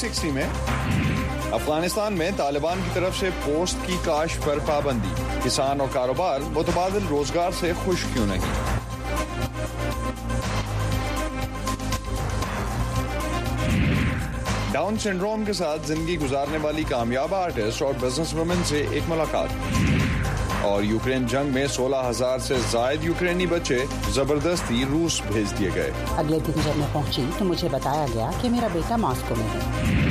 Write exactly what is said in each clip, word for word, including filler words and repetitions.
سکسٹی میں افغانستان میں طالبان کی طرف سے پوسٹ کی کاشت پر پابندی، کسان اور کاروبار متبادل روزگار سے خوش کیوں نہیں؟ ڈاؤن سنڈروم کے ساتھ زندگی گزارنے والی کامیاب آرٹسٹ اور بزنس وومن سے ایک ملاقات، اور یوکرین جنگ میں سولہ ہزار سے زائد یوکرینی بچے زبردستی روس بھیج دیے گئے۔ اگلے دن جب میں پہنچی تو مجھے بتایا گیا کہ میرا بیٹا ماسکو میں ہے۔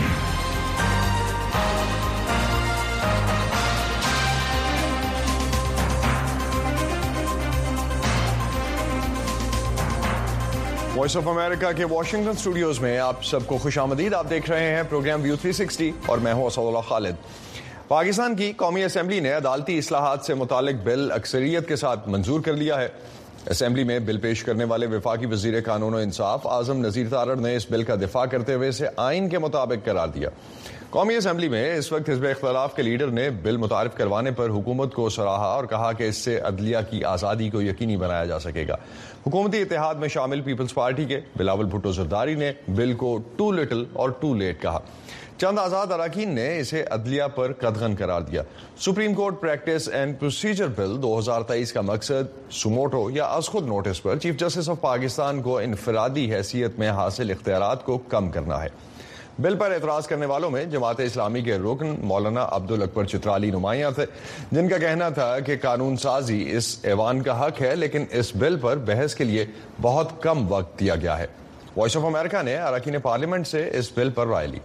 وائس آف امریکہ کے واشنگٹن اسٹوڈیوز میں آپ سب کو خوش آمدید۔ آپ دیکھ رہے ہیں پروگرام ویو تھری سکسٹی اور میں ہوں اسد اللہ خالد۔ پاکستان کی قومی اسمبلی نے عدالتی اصلاحات سے متعلق بل اکثریت کے ساتھ منظور کر لیا ہے۔ اسمبلی میں بل پیش کرنے والے وفاقی وزیر قانون و انصاف اعظم نذیر تارڑ نے اس بل کا دفاع کرتے ہوئے اسے آئین کے مطابق قرار دیا۔ قومی اسمبلی میں اس وقت حزب اختلاف کے لیڈر نے بل متعارف کروانے پر حکومت کو سراہا اور کہا کہ اس سے عدلیہ کی آزادی کو یقینی بنایا جا سکے گا۔ حکومتی اتحاد میں شامل پیپلز پارٹی کے بلاول بھٹو زرداری نے بل کو ٹو لٹل اور ٹو لیٹ کہا۔ چند آزاد اراکین نے اسے عدلیہ پر قدغن قرار دیا۔ سپریم کورٹ پریکٹس اینڈ پروسیجر بل دو ہزار تیئیس کا مقصد سوموٹو یا از خود نوٹس پر چیف جسٹس آف پاکستان کو انفرادی حیثیت میں حاصل اختیارات کو کم کرنا ہے۔ بل پر اعتراض کرنے والوں میں جماعت اسلامی کے رکن مولانا عبدالاکبر چترالی نمایاں تھے، جن کا کہنا تھا کہ قانون سازی اس ایوان کا حق ہے، لیکن اس بل پر بحث کے لیے بہت کم وقت دیا گیا ہے۔ وائس آف امریکہ نے اراکین پارلیمنٹ سے اس بل پر رائے لی۔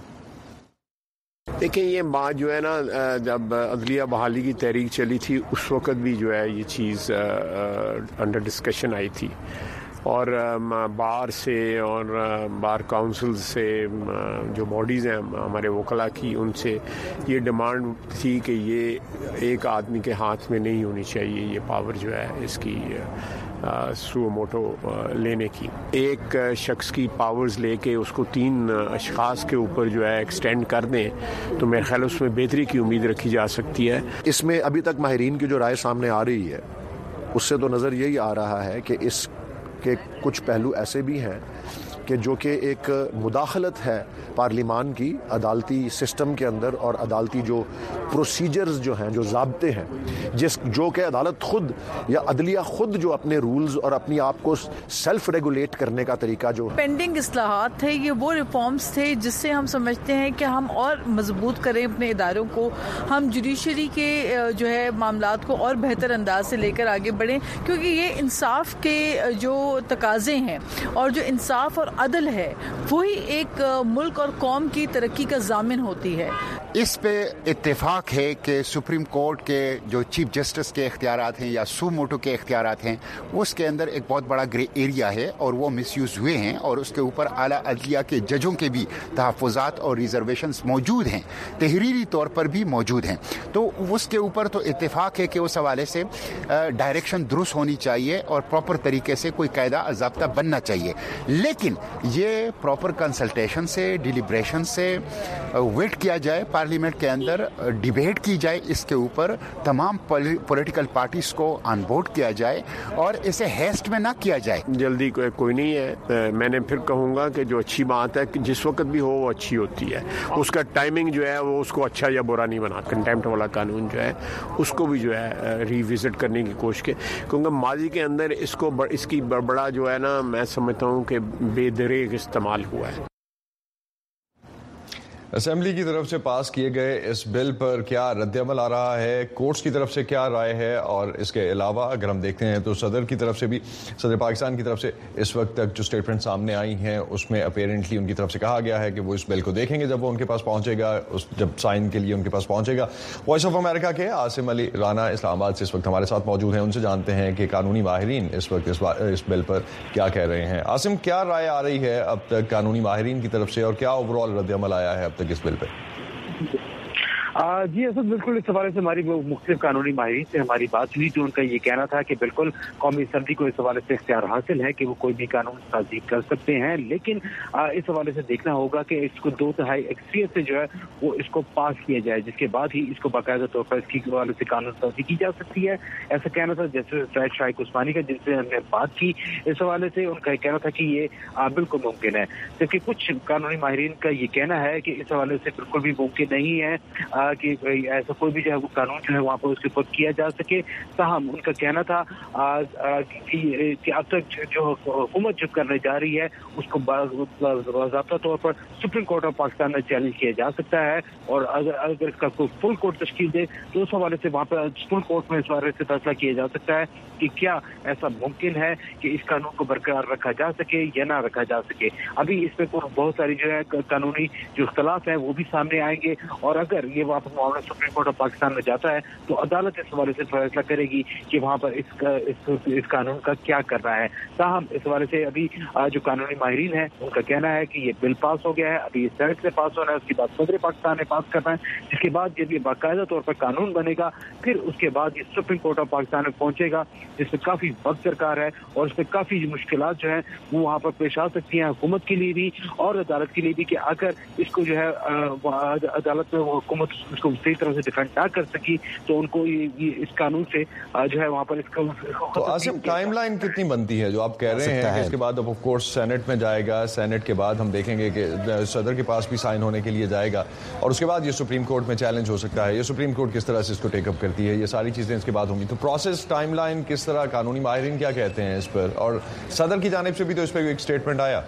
دیکھیں، یہ بات جو ہے نا، جب عدلیہ بحالی کی تحریک چلی تھی اس وقت بھی جو ہے یہ چیز انڈر ڈسکشن آئی تھی، اور بار سے اور بار کاؤنسل سے جو باڈیز ہیں ہمارے وکلاء کی، ان سے یہ ڈیمانڈ تھی کہ یہ ایک آدمی کے ہاتھ میں نہیں ہونی چاہیے یہ پاور جو ہے اس کی سو موٹو لینے کی۔ ایک شخص کی پاورز لے کے اس کو تین اشخاص کے اوپر جو ہے ایکسٹینڈ کر دیں تو میرے خیال اس میں بہتری کی امید رکھی جا سکتی ہے۔ اس میں ابھی تک ماہرین کی جو رائے سامنے آ رہی ہے اس سے تو نظر یہی آ رہا ہے کہ اس کے کچھ پہلو ایسے بھی ہیں کہ جو کہ ایک مداخلت ہے پارلیمان کی عدالتی سسٹم کے اندر، اور عدالتی جو پروسیجرز جو ہیں، جو ضابطے ہیں، جس جو کہ عدالت خود یا عدلیہ خود جو اپنے رولز اور اپنی آپ کو سیلف ریگولیٹ کرنے کا طریقہ جو پینڈنگ اصلاحات تھے، یہ وہ ریفارمز تھے جس سے ہم سمجھتے ہیں کہ ہم اور مضبوط کریں اپنے اداروں کو، ہم جوڈیشری کے جو ہے معاملات کو اور بہتر انداز سے لے کر آگے بڑھیں، کیونکہ یہ انصاف کے جو تقاضے ہیں اور جو انصاف اور عدل ہے وہی ایک ملک اور قوم کی ترقی کا ضامن ہوتی ہے۔ اس پہ اتفاق ہے کہ سپریم کورٹ کے جو چیف جسٹس کے اختیارات ہیں یا سو موٹو کے اختیارات ہیں، اس کے اندر ایک بہت بڑا گرے ایریا ہے اور وہ مس یوز ہوئے ہیں، اور اس کے اوپر اعلیٰ عدلیہ کے ججوں کے بھی تحفظات اور ریزرویشنز موجود ہیں، تحریری طور پر بھی موجود ہیں۔ تو اس کے اوپر تو اتفاق ہے کہ اس حوالے سے ڈائریکشن درست ہونی چاہیے اور پراپر طریقے سے کوئی قاعدہ ضابطہ بننا چاہیے، لیکن یہ پراپر کنسلٹیشن سے، ڈیلیبریشن سے ویٹ کیا جائے، پارلیمنٹ کے اندر ڈیبیٹ کی جائے، اس کے اوپر تمام پولیٹیکل پارٹیز کو آن بورڈ کیا جائے اور اسے ہیسٹ میں نہ کیا جائے۔ جلدی کوئی نہیں ہے، میں نے پھر کہوں گا کہ جو اچھی بات ہے کہ جس وقت بھی ہو وہ اچھی ہوتی ہے، اس کا ٹائمنگ جو ہے وہ اس کو اچھا یا برا نہیں بناتا۔ کنٹیمپٹ والا قانون جو ہے اس کو بھی جو ہے ری وزٹ کرنے کی کوشش کی، کیونکہ ماضی کے اندر اس کو اس کی بڑا جو ہے نا، میں سمجھتا ہوں کہ بے دریغ استعمال ہوا ہے۔ اسمبلی کی طرف سے پاس کیے گئے اس بل پر کیا رد عمل آ رہا ہے، کورٹس کی طرف سے کیا رائے ہے، اور اس کے علاوہ اگر ہم دیکھتے ہیں تو صدر کی طرف سے بھی، صدر پاکستان کی طرف سے اس وقت تک جو اسٹیٹمنٹ سامنے آئی ہیں اس میں اپیرنٹلی ان کی طرف سے کہا گیا ہے کہ وہ اس بل کو دیکھیں گے جب وہ ان کے پاس پہنچے گا، اس جب سائن کے لیے ان کے پاس پہنچے گا۔ وائس آف امریکہ کے عاصم علی رانا اسلام آباد سے اس وقت ہمارے ساتھ موجود ہیں، ان سے جانتے ہیں کہ قانونی ماہرین اس وقت اس, اس بل پر کیا کہہ رہے ہیں۔ عاصم، کیا رائے آ رہی ہے اب تک قانونی ماہرین کی طرف سے، اور کیا اوور آل رد عمل آیا ہے اب تک اس بل پہ؟ جی اسد بالکل اس حوالے سے ہماری مختلف قانونی ماہرین سے ہماری بات ہوئی تو ان کا یہ کہنا تھا کہ بالکل قومی اسمبلی کو اس حوالے سے اختیار حاصل ہے کہ وہ کوئی بھی قانون سازی کر سکتے ہیں، لیکن اس حوالے سے دیکھنا ہوگا کہ اس کو دو تہائی اکثریت سے جو ہے وہ اس کو پاس کیا جائے، جس کے بعد ہی اس کو باقاعدہ طور پر اس کی حوالے سے قانون سازی کی جا سکتی ہے۔ ایسا کہنا تھا جیسے سید شائق عثمانی کا، جن سے ہم نے بات کی اس حوالے سے، ان کا کہنا تھا کہ یہ بالکل ممکن ہے، جبکہ کچھ قانونی ماہرین کا یہ کہنا ہے کہ اس حوالے سے بالکل بھی ممکن نہیں ہے کہ ایسا کوئی بھی جو ہے وہ قانون جو ہے وہاں پر اس کے اوپر کیا جا سکے۔ تاہم ان کا کہنا تھا کہ اب تک جو حکومت جو کرنے جا رہی ہے اس کو باضابطہ طور پر سپریم کورٹ آف پاکستان میں چیلنج کیا جا سکتا ہے، اور اگر اگر اس کا کوئی فل کورٹ تشکیل دے تو اس حوالے سے وہاں پر فل کورٹ میں اس بارے سے فیصلہ کیا جا سکتا ہے کہ کیا ایسا ممکن ہے کہ اس قانون کو برقرار رکھا جا سکے یا نہ رکھا جا سکے۔ ابھی اس پہ بہت ساری جو ہے قانونی جو اختلاف ہیں وہ بھی سامنے آئیں گے، اور اگر یہ واپس معاملہ سپریم کورٹ آف پاکستان میں جاتا ہے تو عدالت اس حوالے سے فیصلہ کرے گی کہ وہاں پر اس کا اس, اس قانون کا کیا کرنا ہے۔ تاہم اس حوالے سے ابھی جو قانونی ماہرین ہیں ان کا کہنا ہے کہ یہ بل پاس ہو گیا ہے، ابھی یہ سینٹ سے پاس ہونا ہے، اس کے بعد صدر پاکستان نے پاس کرنا ہے، جس کے بعد جب یہ باقاعدہ طور پر قانون بنے گا پھر اس کے بعد یہ سپریم کورٹ آف پاکستان میں پہنچے گا، جس میں کافی وقت درکار ہے اور اس میں کافی مشکلات جو ہیں وہ وہاں پر پیش آ سکتی ہیں حکومت کے لیے بھی اور عدالت کے لیے بھی، کہ اگر اس کو جو ہے عدالت میں وہ حکومت اس کو صحیح طرح سے ڈیفینڈ نہ کر سکی تو ان کو یہ اس قانون سے جو ہے وہاں پر اس کو تو آصف ٹائم لائن کتنی بنتی ہے جو آپ کہہ رہے ہیں کہ اس کے بعد اب آف کورس سینٹ میں جائے گا، سینٹ کے بعد ہم دیکھیں گے کہ صدر کے پاس بھی سائن ہونے کے لیے جائے گا اور اس کے بعد یہ سپریم کورٹ میں چیلنج ہو سکتا ہے، یہ سپریم کورٹ کس طرح سے اس کو ٹیک اپ کرتی ہے، یہ ساری چیزیں اس کے بعد ہوں گی۔ تو پروسیس ٹائم لائن کس طرح، قانونی ماہرین کیا کہتے ہیں اس پر، اور صدر کی جانب سے بھی تو اس پہ ایک اسٹیٹمنٹ آیا؟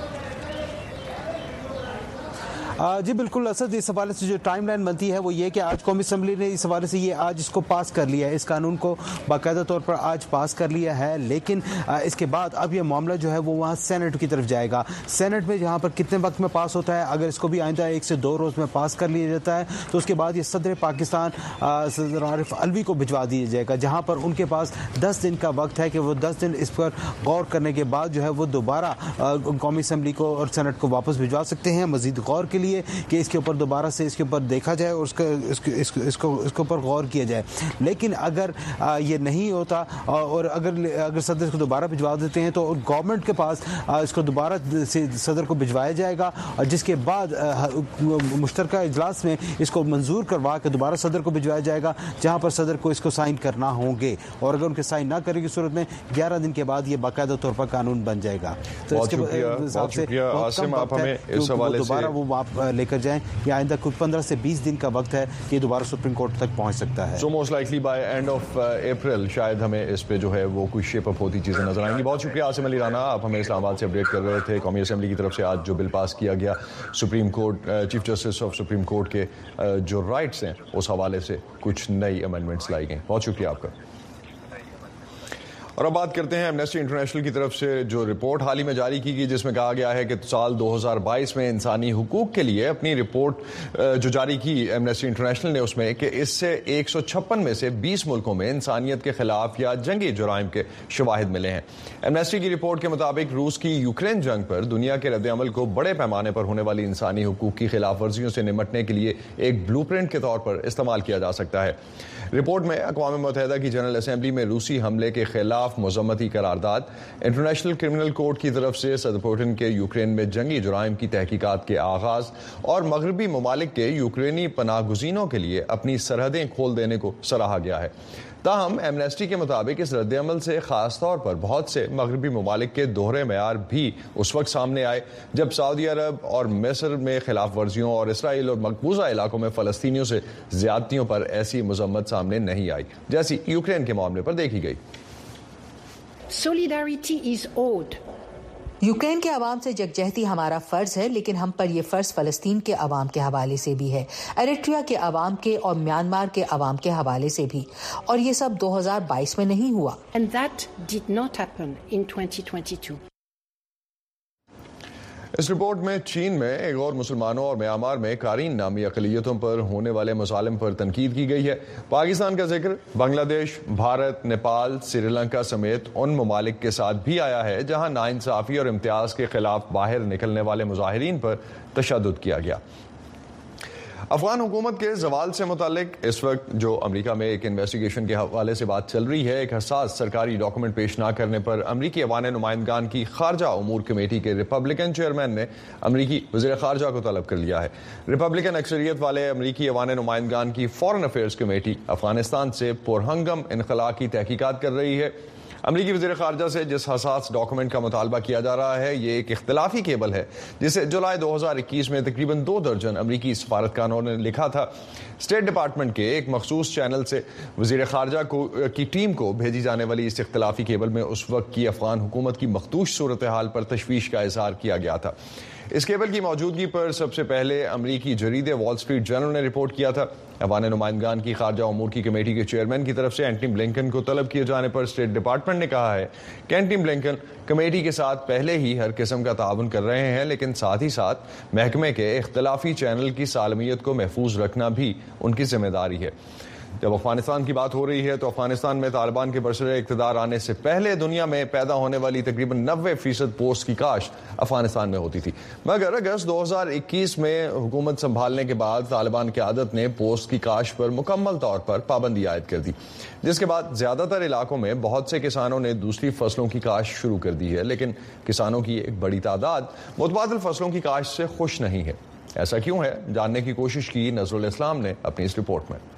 جی بالکل اسد، اس حوالے سے جو ٹائم لائن بنتی ہے وہ یہ کہ آج قومی اسمبلی نے اس حوالے سے یہ آج اس کو پاس کر لیا ہے، اس قانون کو باقاعدہ طور پر آج پاس کر لیا ہے، لیکن اس کے بعد اب یہ معاملہ جو ہے وہ وہاں سینٹ کی طرف جائے گا۔ سینٹ میں جہاں پر کتنے وقت میں پاس ہوتا ہے، اگر اس کو بھی آئندہ ایک سے دو روز میں پاس کر لیا جاتا ہے تو اس کے بعد یہ صدر پاکستان صدر عارف الوی کو بھجوا دیا جائے گا، جہاں پر ان کے پاس دس دن کا وقت ہے کہ وہ دس دن اس پر غور کرنے کے بعد جو ہے وہ دوبارہ قومی اسمبلی کو اور سینٹ کو واپس بھجوا سکتے ہیں مزید غور کے لیے کہ اس کے اوپر دوبارہ سے اس کے اوپر دیکھا جائے اور اس کے اس اس کو اس کے اوپر غور کیا جائے۔ لیکن اگر یہ نہیں ہوتا اور اگر اگر صدر کو دوبارہ بھجوا دیتے ہیں تو گورنمنٹ کے پاس اس کو دوبارہ سے صدر کو بھجوایا جائے گا، اور جس کے بعد مشترکہ اجلاس میں اس کو منظور کروا کے دوبارہ صدر کو بھجوایا جائے گا، جہاں پر صدر کو اس کو سائن کرنا ہوں گے، اور اگر ان کے سائن نہ کرے گی صورت میں گیارہ دن کے بعد یہ باقاعدہ طور پر قانون بن جائے گا۔ تو اس کے حساب سے دوبارہ وہ لے کر جائیں، یہ آئندہ کچھ پندرہ سے بیس دن کا وقت ہے کہ یہ دوبارہ سپریم کورٹ تک پہنچ سکتا ہے۔ سو موسٹ لائکلی بائی اینڈ آف اپریل شاید ہمیں اس پہ جو ہے وہ کچھ شیپ اپ ہوتی چیزیں نظر آئیں گی۔ بہت شکریہ عاصم علی رانا، آپ ہمیں اسلام آباد سے اپڈیٹ کر رہے تھے۔ قومی اسمبلی کی طرف سے آج جو بل پاس کیا گیا، سپریم کورٹ چیف جسٹس آف سپریم کورٹ کے جو رائٹس ہیں اس حوالے سے کچھ نئی امینڈمنٹس لائی گئیں۔ بہت شکریہ آپ کا۔ اور اب بات کرتے ہیں ایمنسٹی انٹرنیشنل کی طرف سے جو رپورٹ حال ہی میں جاری کی گئی، جس میں کہا گیا ہے کہ سال دو ہزار بائیس میں انسانی حقوق کے لیے اپنی رپورٹ جو جاری کی ایمنسٹی انٹرنیشنل نے، اس میں کہ اس سے ایک سو چھپن میں سے بیس ملکوں میں انسانیت کے خلاف یا جنگی جرائم کے شواہد ملے ہیں۔ ایمنسٹی کی رپورٹ کے مطابق روس کی یوکرین جنگ پر دنیا کے رد عمل کو بڑے پیمانے پر ہونے والی انسانی حقوق کی خلاف ورزیوں سے نمٹنے کے لیے ایک بلو پرنٹ کے طور پر استعمال کیا جا سکتا ہے۔ رپورٹ میں اقوام متحدہ کی جنرل اسمبلی میں روسی حملے کے خلاف مذمتی قرارداد، انٹرنیشنل کرمنل کورٹ کی طرف سے صدر پوٹن کے یوکرین میں جنگی جرائم کی تحقیقات کے آغاز، اور مغربی ممالک کے یوکرینی پناہ گزینوں کے لیے اپنی سرحدیں کھول دینے کو سراہا گیا ہے۔ تاہم ایمنسٹی کے مطابق اس رد عمل سے خاص طور پر بہت سے مغربی ممالک کے دوہرے معیار بھی اس وقت سامنے آئے جب سعودی عرب اور مصر میں خلاف ورزیوں اور اسرائیل اور مقبوضہ علاقوں میں فلسطینیوں سے زیادتیوں پر ایسی مذمت سامنے نہیں آئی جیسی یوکرین کے معاملے پر دیکھی گئی۔ Solidarity is owed. یوکرین کے عوام سے یکجہتی ہمارا فرض ہے، لیکن ہم پر یہ فرض فلسطین کے عوام کے حوالے سے بھی ہے، ایریٹریا کے عوام کے اور میانمار کے عوام کے حوالے سے بھی، اور یہ سب دو ہزار بائیس میں نہیں ہوا۔ And that did not happen in twenty twenty-two. اس رپورٹ میں چین میں ایک اور مسلمانوں اور میانمار میں کارین نامی اقلیتوں پر ہونے والے مظالم پر تنقید کی گئی ہے۔ پاکستان کا ذکر بنگلہ دیش، بھارت، نیپال، سری لنکا سمیت ان ممالک کے ساتھ بھی آیا ہے جہاں ناانصافی اور امتیاز کے خلاف باہر نکلنے والے مظاہرین پر تشدد کیا گیا۔ افغان حکومت کے زوال سے متعلق اس وقت جو امریکہ میں ایک انویسٹیگیشن کے حوالے سے بات چل رہی ہے، ایک حساس سرکاری ڈاکومنٹ پیش نہ کرنے پر امریکی ایوان نمائندگان کی خارجہ امور کمیٹی کے ریپبلکن چیئرمین نے امریکی وزیر خارجہ کو طلب کر لیا ہے۔ ریپبلکن اکثریت والے امریکی ایوان نمائندگان کی فارن افیئرز کمیٹی افغانستان سے پرہنگم انخلاء کی تحقیقات کر رہی ہے۔ امریکی وزیر خارجہ سے جس حساس ڈاکومنٹ کا مطالبہ کیا جا رہا ہے یہ ایک اختلافی کیبل ہے جسے جولائی دو ہزار اکیس میں تقریباً دو درجن امریکی سفارتکاروں نے لکھا تھا۔ اسٹیٹ ڈپارٹمنٹ کے ایک مخصوص چینل سے وزیر خارجہ کو کی ٹیم کو بھیجی جانے والی اس اختلافی کیبل میں اس وقت کی افغان حکومت کی مخدوش صورتحال پر تشویش کا اظہار کیا گیا تھا۔ اس کیبل کی موجودگی پر سب سے پہلے امریکی جریدے وال اسٹریٹ جرنل نے رپورٹ کیا تھا۔ ایوان نمائندگان کی خارجہ امور کی کمیٹی کے چیئرمین کی طرف سے اینٹنی بلنکن کو طلب کیے جانے پر اسٹیٹ ڈپارٹمنٹ نے کہا ہے کہ اینٹنی بلنکن کمیٹی کے ساتھ پہلے ہی ہر قسم کا تعاون کر رہے ہیں، لیکن ساتھ ہی ساتھ محکمے کے اختلافی چینل کی سالمیت کو محفوظ رکھنا بھی ان کی ذمہ داری ہے۔ جب افغانستان کی بات ہو رہی ہے تو افغانستان میں طالبان کے برسر اقتدار آنے سے پہلے دنیا میں پیدا ہونے والی تقریباً نوے فیصد پوست کی کاشت افغانستان میں ہوتی تھی، مگر اگست دو ہزار اکیس میں حکومت سنبھالنے کے بعد طالبان قیادت نے پوست کی کاشت پر مکمل طور پر پابندی عائد کر دی، جس کے بعد زیادہ تر علاقوں میں بہت سے کسانوں نے دوسری فصلوں کی کاشت شروع کر دی ہے، لیکن کسانوں کی ایک بڑی تعداد متبادل فصلوں کی کاشت سے خوش نہیں ہے۔ ایسا کیوں ہے، جاننے کی کوشش کی نظر الاسلام نے اپنی اس رپورٹ میں۔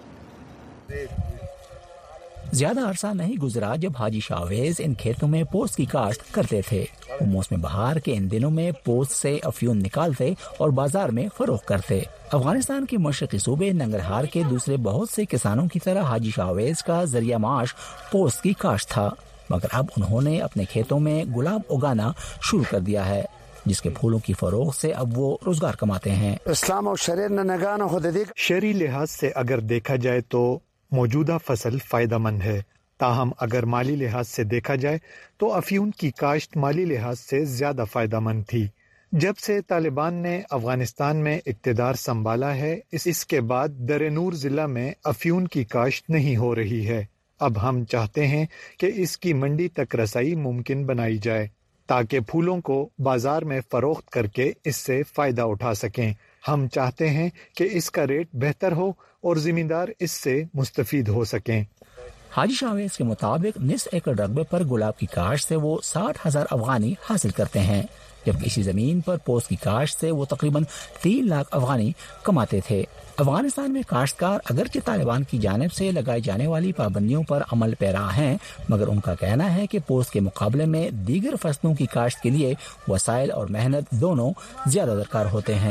زیادہ عرصہ نہیں گزرا جب حاجی شاویز ان کھیتوں میں پوست کی کاشت کرتے تھے۔ وہ موسم بہار کے ان دنوں میں پوست سے افیون نکالتے اور بازار میں فروخت کرتے۔ افغانستان کے مشرقی صوبے ننگرہار کے دوسرے بہت سے کسانوں کی طرح حاجی شاویز کا ذریعہ معاش پوست کی کاشت تھا، مگر اب انہوں نے اپنے کھیتوں میں گلاب اگانا شروع کر دیا ہے، جس کے پھولوں کی فروخت سے اب وہ روزگار کماتے ہیں۔ اسلام اور شریعت شرعی لحاظ سے اگر دیکھا جائے تو موجودہ فصل فائدہ مند ہے، تاہم اگر مالی لحاظ سے دیکھا جائے تو افیون کی کاشت مالی لحاظ سے زیادہ فائدہ مند تھی۔ جب سے طالبان نے افغانستان میں اقتدار سنبھالا ہے، اس کے بعد درنور ضلع میں افیون کی کاشت نہیں ہو رہی ہے۔ اب ہم چاہتے ہیں کہ اس کی منڈی تک رسائی ممکن بنائی جائے تاکہ پھولوں کو بازار میں فروخت کر کے اس سے فائدہ اٹھا سکیں۔ ہم چاہتے ہیں کہ اس کا ریٹ بہتر ہو اور زمیندار اس سے مستفید ہو سکیں۔ حاجی شاویز کے مطابق نصف ایکڑ رقبے پر گلاب کی کاشت سے وہ ساٹھ ہزار افغانی حاصل کرتے ہیں، جبکہ اسی زمین پر پوست کی کاشت سے وہ تقریباً تین لاکھ افغانی کماتے تھے۔ افغانستان میں کاشتکار اگرچہ طالبان کی جانب سے لگائی جانے والی پابندیوں پر عمل پیرا ہیں، مگر ان کا کہنا ہے کہ پوست کے مقابلے میں دیگر فصلوں کی کاشت کے لیے وسائل اور محنت دونوں زیادہ درکار ہوتے ہیں۔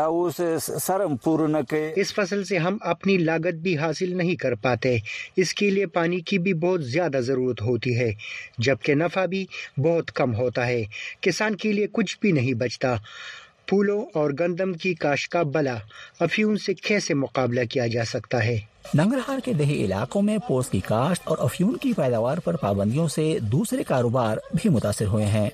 اس فصل سے ہم اپنی لاگت بھی حاصل نہیں کر پاتے، اس کے لیے پانی کی بھی بہت زیادہ ضرورت ہوتی ہے، جبکہ نفع بھی بہت کم ہوتا ہے، کسان کے لیے کچھ بھی نہیں بچتا۔ پھولوں اور گندم کی کاشت کا بلا افیون سے کیسے مقابلہ کیا جا سکتا ہے؟ ننگرہار کے دیہی علاقوں میں پوست کی کاشت اور افیون کی پیداوار پر پابندیوں سے دوسرے کاروبار بھی متاثر ہوئے ہیں۔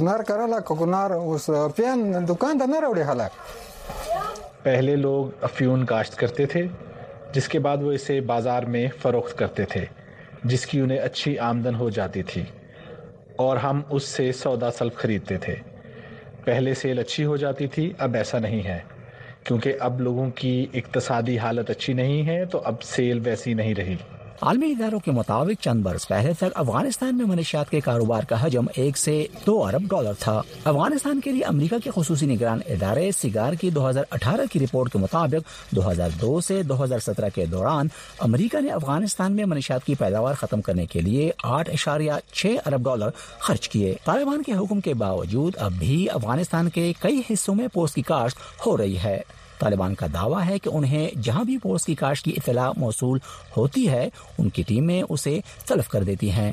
پہلے لوگ افیون کاشت کرتے تھے، جس کے بعد وہ اسے بازار میں فروخت کرتے تھے، جس کی انہیں اچھی آمدن ہو جاتی تھی اور ہم اس سے سودا سلب خریدتے تھے۔ پہلے سیل اچھی ہو جاتی تھی، اب ایسا نہیں ہے، کیونکہ اب لوگوں کی اقتصادی حالت اچھی نہیں ہے تو اب سیل ویسی نہیں رہی۔ عالمی اداروں کے مطابق چند برس پہلے تک افغانستان میں منشیات کے کاروبار کا حجم ایک سے دو ارب ڈالر تھا۔ افغانستان کے لیے امریکہ کے خصوصی نگران ادارے سیگار کی دو ہزار اٹھارہ کی رپورٹ کے مطابق دو ہزار دو سے دو ہزار سترہ کے دوران امریکہ نے افغانستان میں منشیات کی پیداوار ختم کرنے کے لیے آٹھ اشاریہ چھ ارب ڈالر خرچ کیے۔ طالبان کے حکم کے باوجود اب بھی افغانستان کے کئی حصوں میں پوست کی کاشت ہو رہی ہے۔ طالبان کا دعویٰ ہے کہ انہیں جہاں بھی پوست کی کاشت کی اطلاع موصول ہوتی ہے ان کی ٹیمیں اسے تلف کر دیتی ہیں۔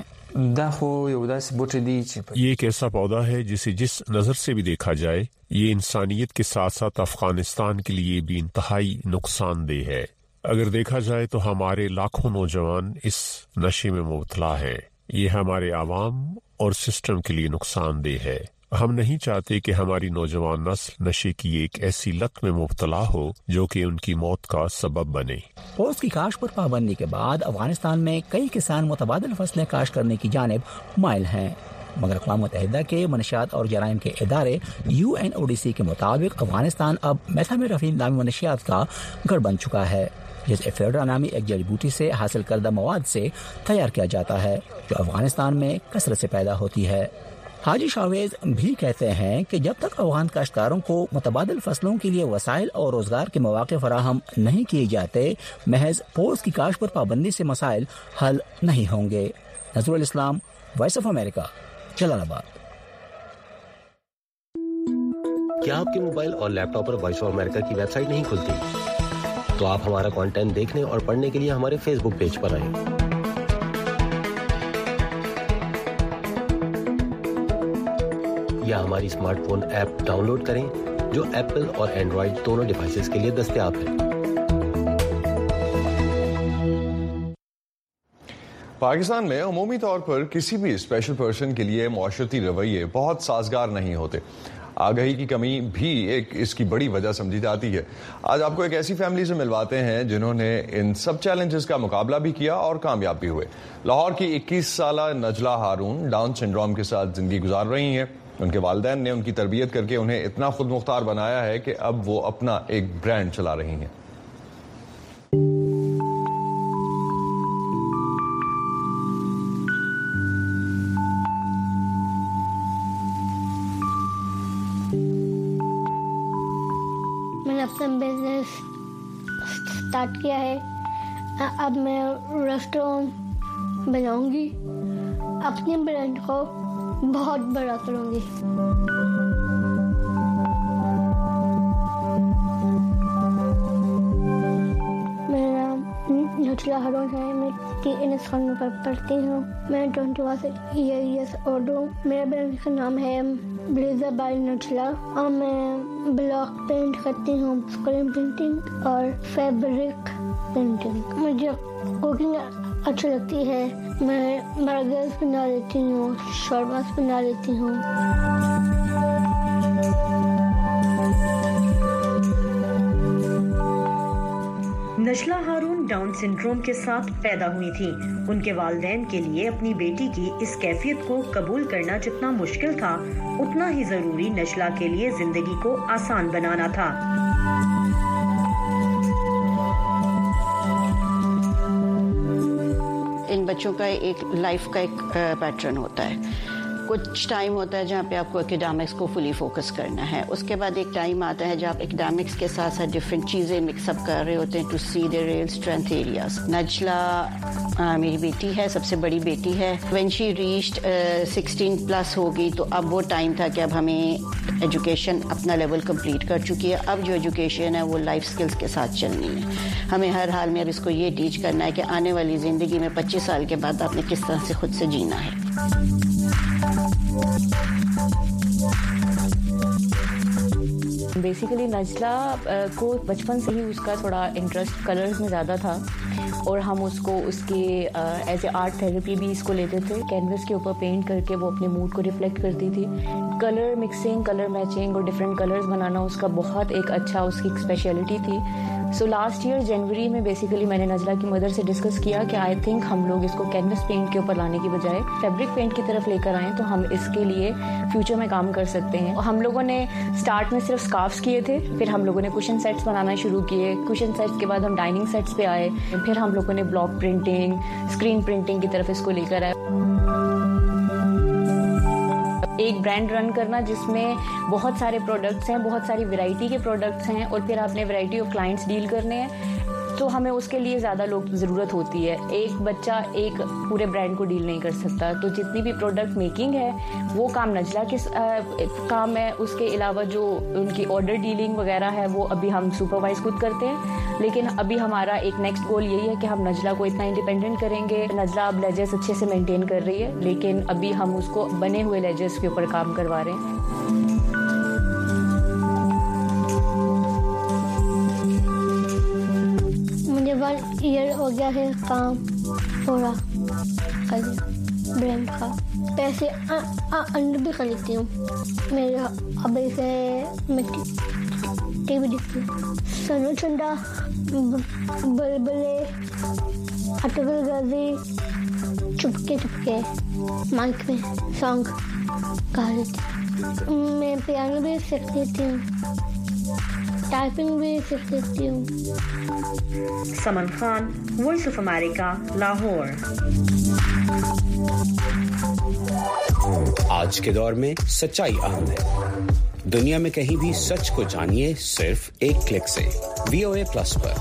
یہ ایک ایسا پودا ہے جسے جس نظر سے بھی دیکھا جائے یہ انسانیت کے ساتھ ساتھ افغانستان کے لیے بھی انتہائی نقصان دہ ہے۔ اگر دیکھا جائے تو ہمارے لاکھوں نوجوان اس نشے میں مبتلا ہیں۔ یہ ہمارے عوام اور سسٹم کے لیے نقصان دہ ہے۔ ہم نہیں چاہتے کہ ہماری نوجوان نسل نشے کی ایک ایسی لت میں مبتلا ہو جو کہ ان کی موت کا سبب بنے۔ پوست کی کاشت پر پابندی کے بعد افغانستان میں کئی کسان متبادل فصلیں کاشت کرنے کی جانب مائل ہیں۔ مگر اقوام متحدہ کے منشیات اور جرائم کے ادارے یو این او ڈی سی کے مطابق افغانستان اب میتھامفیٹامین نامی منشیات کا گڑھ بن چکا ہے، جسے ایفیڈرا نامی ایک جڑی بوٹی سے حاصل کردہ مواد سے تیار کیا جاتا ہے، جو افغانستان میں کثرت سے پیدا ہوتی ہے۔ حاجی شاویز بھی کہتے ہیں کہ جب تک افغان کاشتکاروں کو متبادل فصلوں کے لیے وسائل اور روزگار کے مواقع فراہم نہیں کیے جاتے، محض پوز کی کاشت پر پابندی سے مسائل حل نہیں ہوں گے۔ نظر الاسلام، وائس آف امریکہ، جلال آباد۔ کیا آپ کے موبائل اور لیپ ٹاپ پر وائس آف امریکہ کی ویب سائٹ نہیں کھلتی؟ تو آپ ہمارا کانٹینٹ دیکھنے اور پڑھنے کے لیے ہمارے فیس بک پیج پر آئیں۔ یا ہماری اسمارٹ فون ایپ ڈاؤن لوڈ کریں جو ایپل اور اینڈرائیڈ دونوں ڈیوائسز کے لیے دستیاب ہے۔ پاکستان میں عمومی طور پر کسی بھی اسپیشل پرسن کے لیے معاشرتی رویے بہت سازگار نہیں ہوتے۔ آگہی کی کمی بھی ایک اس کی بڑی وجہ سمجھی جاتی ہے۔ آج آپ کو ایک ایسی فیملی سے ملواتے ہیں جنہوں نے ان سب چیلنجز کا مقابلہ بھی کیا اور کامیاب بھی ہوئے۔ لاہور کی اکیس سالہ نجلہ ہارون ڈاؤن سنڈروم کے ساتھ زندگی گزار رہی ہیں۔ ان کے والدین نے ان کی تربیت کر کے انہیں اتنا خود مختار بنایا ہے کہ اب وہ اپنا ایک برانڈ چلا رہی ہیں۔ میں نے اپنا بزنس اسٹارٹ کیا ہے، اب میں ریسٹورینٹ بناؤں گی، اپنے برانڈ کو بہت بڑا کروں گی۔ میرا نام نجلہ ہارون ہے، میں ٹی این ایس خانوں پر پڑھتی ہوں، میں ٹوینٹی ون ایئرس اولڈ ہوں۔ میرا برانڈ کا نام ہے بلیزر بائی نجلہ اور میں بلاک پینٹ کرتی ہوں، اسکرین پینٹنگ اور فیبرک پینٹنگ۔ مجھے کوکنگ اچھی لگتی ہے، میں برگرز بنا لیتی ہوں، شورماس بنا لیتی ہوں۔ نجلہ ہارون ڈاؤن سنڈروم کے ساتھ پیدا ہوئی تھی۔ ان کے والدین کے لیے اپنی بیٹی کی اس کیفیت کو قبول کرنا جتنا مشکل تھا، اتنا ہی ضروری نجلہ کے لیے زندگی کو آسان بنانا تھا۔ ان بچوں کا ایک لائف کا ایک پیٹرن ہوتا ہے، کچھ ٹائم ہوتا ہے جہاں پہ آپ کو اکیڈمکس کو فلی فوکس کرنا ہے، اس کے بعد ایک ٹائم آتا ہے جب آپ اکیڈمکس کے ساتھ ساتھ ڈفرینٹ چیزیں مکس اپ کر رہے ہوتے ہیں ٹو سی دیئر ریئل اسٹرینتھ ایریاز۔ نجلہ میری بیٹی ہے، سب سے بڑی بیٹی ہے۔ وین شی ریچڈ سکسٹین پلس ہوگی تو اب وہ ٹائم تھا کہ اب ہمیں ایجوکیشن اپنا لیول کمپلیٹ کر چکی ہے، اب جو ایجوکیشن ہے وہ لائف سکلز کے ساتھ چلنی ہے۔ ہمیں ہر حال میں اب اس کو یہ ٹیچ کرنا ہے کہ آنے والی زندگی میں پچیس سال کے بعد آپ نے کس طرح سے خود سے جینا ہے۔ بیسیکلی نجلہ کو بچپن سے ہی اس کا تھوڑا انٹرسٹ کلرز میں زیادہ تھا اور ہم اس کو اس کے ایز اے آرٹ تھیراپی بھی اس کو لیتے تھے۔ کینوس کے اوپر پینٹ کر کے وہ اپنے موڈ کو ریفلیکٹ کرتی تھی۔ کلر مکسنگ، کلر میچنگ اور ڈفرینٹ کلرز بنانا اس کا بہت ایک اچھا اس کی ایک اسپیشلٹی تھی۔ سو لاسٹ ایئر جنوری میں بیسیکلی میں نے نجلہ کی مدر سے ڈسکس کیا کہ آئی تھنک ہم لوگ اس کو کینوس پینٹ کے اوپر لانے کی بجائے فیبرک پینٹ کی طرف لے کر آئیں تو ہم اس کے لیے فیوچر میں کام کر سکتے ہیں۔ ہم لوگوں نے اسٹارٹ میں صرف اسکارفس کیے تھے، پھر ہم لوگوں نے کشن سیٹس بنانا شروع کیے، کشن سیٹس کے بعد ہم ڈائننگ سیٹس پہ آئے، پھر ہم لوگوں نے بلاک پرنٹنگ، اسکرین پرنٹنگ کی طرف اس کو لے کر آئے۔ ایک برانڈ رن کرنا جس میں بہت سارے پروڈکٹس ہیں، بہت ساری ورائٹی کے پروڈکٹس ہیں اور پھر آپ نے ورائٹی آف کلائنٹس ڈیل کرنے ہیں تو ہمیں اس کے لیے زیادہ لوگ کی ضرورت ہوتی ہے۔ ایک بچہ ایک پورے برانڈ کو ڈیل نہیں کر سکتا، تو جتنی بھی پروڈکٹ میکنگ ہے وہ کام نجلہ کے کام ہے۔ اس کے علاوہ جو ان کی آرڈر ڈیلنگ وغیرہ ہے وہ ابھی ہم سپروائز خود کرتے ہیں، لیکن ابھی ہمارا ایک نیکسٹ گول یہی ہے کہ ہم نجلہ کو اتنا انڈیپینڈنٹ کریں گے۔ نجلہ اب لیجرز اچھے سے مینٹین کر رہی ہے، لیکن ابھی ہم اس کو بنے ہوئے لیجرز کے اوپر کام کروا رہے ہیں۔ ون ایئر ہو گیا ہے کام پورا برانڈ کا، پیسے انڈر بھی خریدتی ہوں۔ میرے ابھی سے میں ٹی وی دیکھتی ہوں، سنو چنڈا، بلبلے، اٹول غازی، चुपके चुपके माइक में सॉन्ग गा लेती हूँ। मैं पियानो भी सीख लेती हूँ, टाइपिंग भी सीख लेती हूँ। Saman Khan, voice of America, Lahore. आज के दौर में सच्चाई अहम है। दुनिया में कहीं भी सच को जानिए सिर्फ एक क्लिक से वीओए प्लस पर।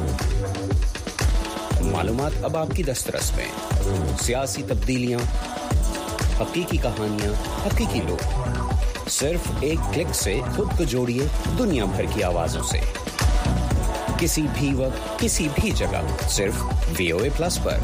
मालूमात अब आपकी दस्तरस में, सियासी तब्दीलियां, हकीकी कहानियां, हकीकी लोग। सिर्फ एक क्लिक से खुद को जोड़िए दुनिया भर की आवाजों से, किसी भी वक्त, किसी भी जगह, सिर्फ वीओए प्लस पर।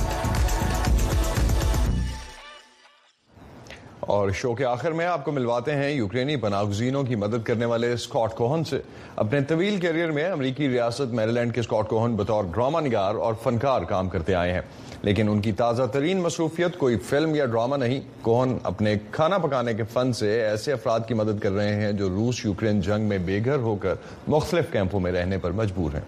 और शो के आखिर में आपको मिलवाते हैं यूक्रेनी पनाहगज़ीनों की मदद करने वाले स्कॉट कोहन से। अपने तवील कैरियर में अमरीकी रियासत मैरीलैंड के स्कॉट कोहन बतौर ड्रामा निगार और फनकार काम करते आए हैं, लेकिन उनकी ताज़ा तरीन मसरूफियत कोई फिल्म या ड्रामा नहीं। कोहन अपने खाना पकाने के फन से ऐसे अफराद की मदद कर रहे हैं जो रूस यूक्रेन जंग में बेघर होकर मुख्तलिफ कैंपों में रहने पर मजबूर हैं।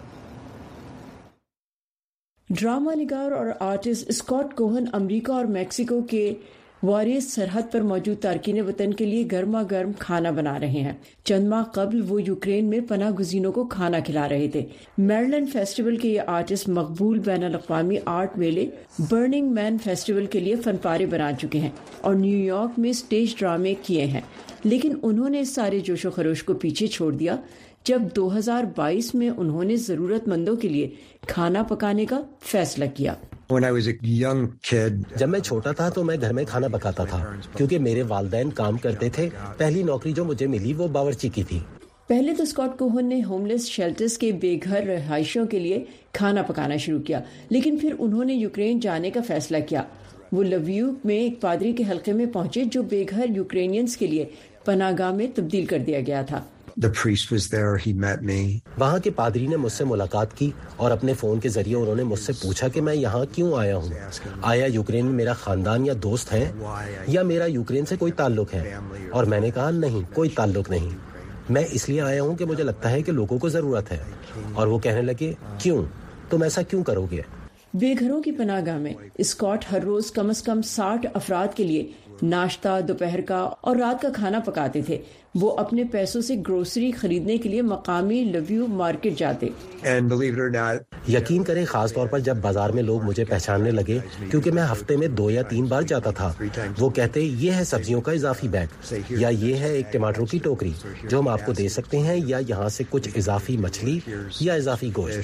ड्रामा निगार और आर्टिस्ट स्कॉट कोहन अमरीका और मैक्सिको के वारिस सरहद पर मौजूद तारकीन वतन के लिए गर्मा गर्म खाना बना रहे हैं। चंद माह कबल वो यूक्रेन में पनाह गुज़ीनों को खाना खिला रहे थे। मैरीलैंड फेस्टिवल के ये आर्टिस्ट मकबूल बैनुल-अक़वामी आर्ट मेले बर्निंग मैन फेस्टिवल के लिए फनपारे बना चुके हैं और न्यूयॉर्क में स्टेज ड्रामे किए हैं, लेकिन उन्होंने इस सारे जोशो खरोश को पीछे छोड़ दिया जब दो हज़ार बाईस में उन्होंने जरूरतमंदों के लिए खाना पकाने का फैसला किया। When I was a young kid, जब मैं छोटा था तो मैं घर में खाना पकाता था क्योंकि मेरे वालिदैन काम करते थे। पहली नौकरी जो मुझे मिली वो बावर्ची की थी। पहले तो स्कॉट कोहन ने होमलेस शेल्टर्स के बेघर रहायशियों के लिए खाना पकाना शुरू किया, लेकिन फिर उन्होंने यूक्रेन जाने का फैसला किया। वो लविव में एक पादरी के हल्के में पहुंचे जो बेघर यूक्रेनियंस के लिए पनाहगाह में तब्दील कर दिया गया था। The priest was there, he met me. वहाँ के पादरी ने मुझसे मुलाकात की और अपने फोन के जरिए उन्होंने मुझसे पूछा कि मैं यहाँ क्यों आया हूँ। आया यूक्रेन में मेरा खानदान या दोस्त है या मेरा यूक्रेन से कोई ताल्लुक है? और मैंने कहा नहीं, कोई ताल्लुक नहीं, मैं इसलिए आया हूँ कि मुझे लगता है कि लोगों को जरूरत है। और वो कहने लगे क्यों, तुम ऐसा क्यों करोगे? बेघरों की पनाहगाह में स्कॉट हर रोज कम से कम साठ अफराद के लिए नाश्ता, दोपहर का और रात का खाना पकाते थे। वो अपने पैसों से ग्रोसरी खरीदने के लिए मकामी लविव मार्केट जाते। And believe it or not, यकीन करें, खास तौर पर जब बाजार में लोग मुझे पहचानने लगे क्योंकि मैं हफ्ते में दो या तीन बार जाता था। वो कहते ये है सब्जियों का इजाफी बैग, या ये है एक टमाटरों की टोकरी जो हम आपको दे सकते हैं, या यहाँ से कुछ इजाफी मछली या इजाफी गोश्त।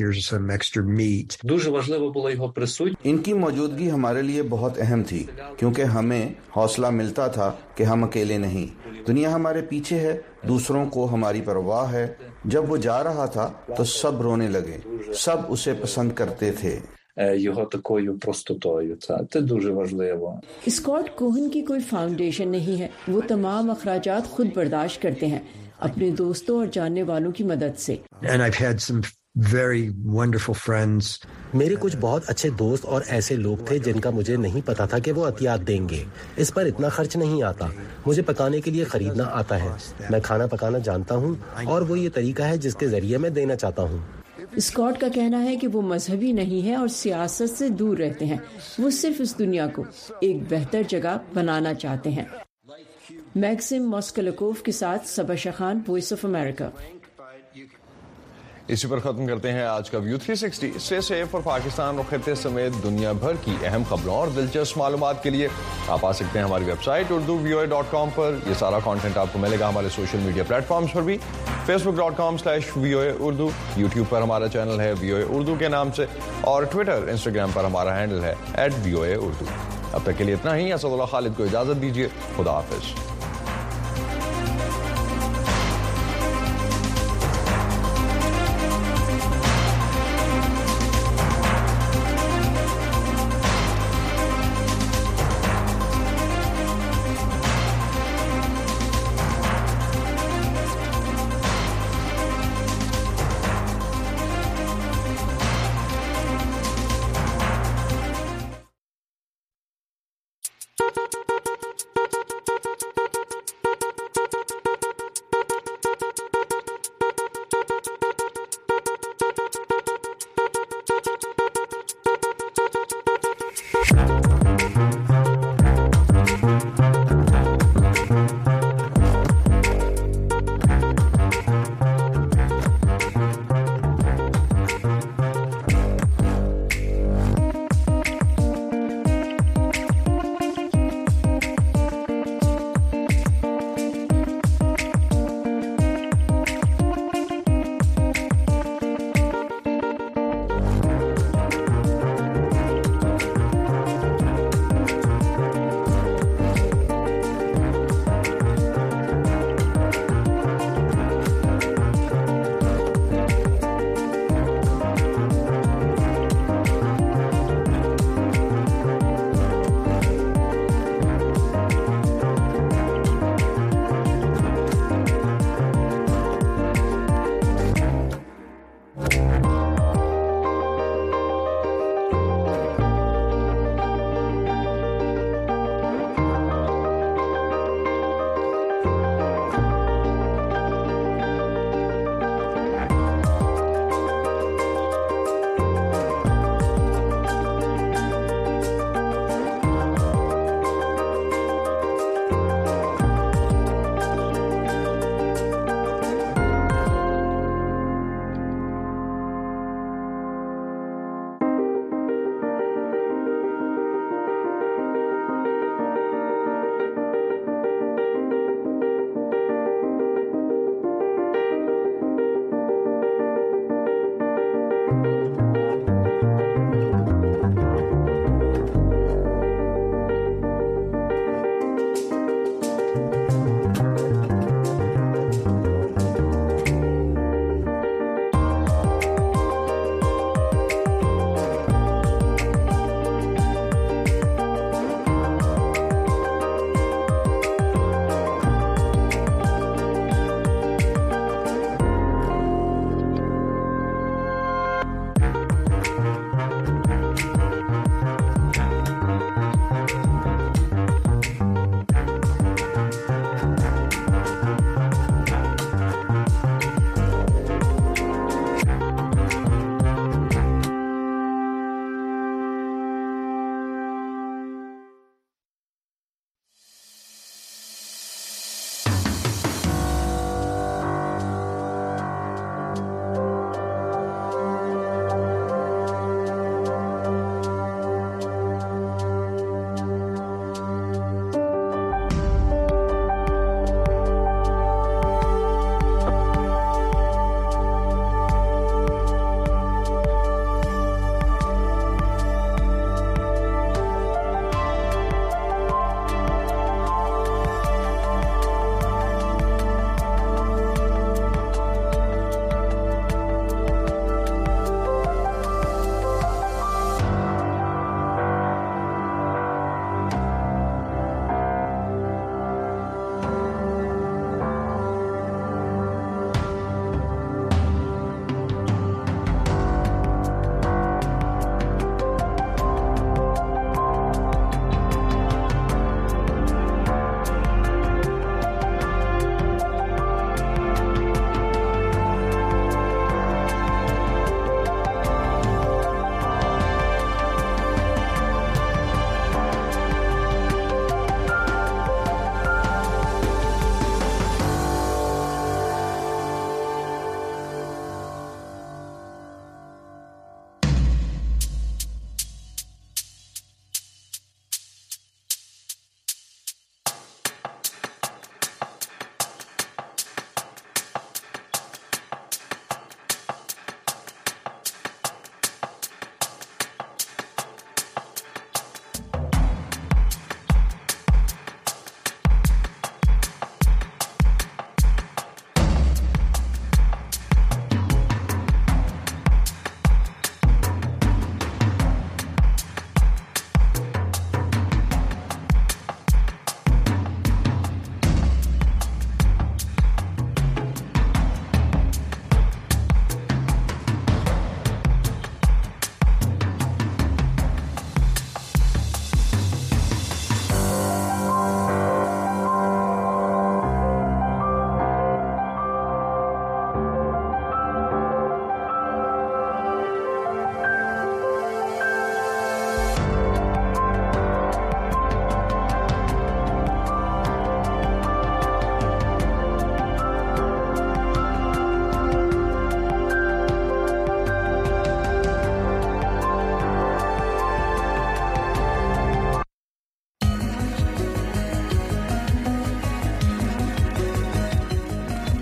इनकी मौजूदगी हमारे लिए बहुत अहम थी क्योंकि हमें हौसला मिलता था कि हम अकेले नहीं, दुनिया हमारे पीछे है, दूसरों को हमारी परवाह है। जब वो जा रहा था तो सब रोने लगे, सब उसे पसंद करते थे। його такою простотою. Це, це дуже важливо. स्कॉट कोहन की कोई फाउंडेशन नहीं है, वो तमाम अखराजात खुद बर्दाश्त करते हैं अपने दोस्तों और जानने वालों की मदद से। And I've had some very wonderful friends. मेरे कुछ बहुत अच्छे दोस्त और ऐसे लोग थे जिनका मुझे नहीं पता था कि वो अतियात देंगे। इस पर इतना खर्च नहीं आता, मुझे पकाने के लिए खरीदना आता है। मैं खाना पकाना जानता हूँ और वो ये तरीका है जिसके जरिए मैं देना चाहता हूँ। स्कॉट का कहना है कि वो मजहबी नहीं है और सियासत से दूर रहते हैं, वो सिर्फ इस दुनिया को एक बेहतर जगह बनाना चाहते हैं। मैक्सिम मॉस्कलकोव के साथ Saba Shakhan, voice of America. इसी पर खत्म करते हैं आज का व्यू थ्री सिक्सटी। से सेफ और पाकिस्तान और खित्ते समेत दुनिया भर की अहम खबरों और दिलचस्प मालूमात के लिए आप आ सकते हैं हमारी website Urdu V O A dot com पर। यह सारा कंटेंट आपको मिलेगा हमारे सोशल मीडिया प्लेटफॉर्म्स पर भी, Facebook dot com slash V O A Urdu, YouTube पर हमारा चैनल है वी ओ ए उर्दू के नाम से, और ट्विटर इंस्टाग्राम पर हमारा हैंडल है at V O A Urdu. अब तक के लिए इतना ही। असदुल्लाह खालिद को इजाजत दीजिए, खुदा हाफिज। We'll be right back.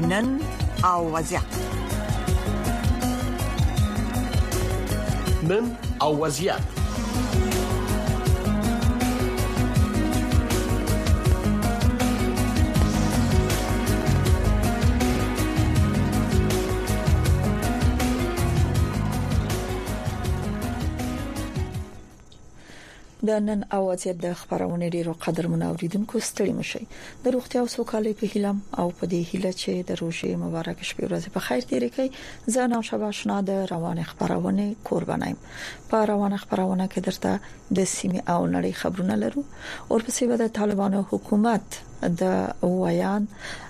نن او وضعیت نن او وضعیت د نن اوازې د خبرونه ډیرو قدر منوریدونکو ستړي مشي د روغتیا او سوکالۍ په هیلم او په دې هیله چې د روزي مبارک شپه ورځ په خیر تیرې کړئ زه نام شباشنا د روان خبرونه قربانایم په روان خبرونه کې درته د سیمه او نړۍ خبرونه لرو او په سیمه د طالبانو حکومت د ویان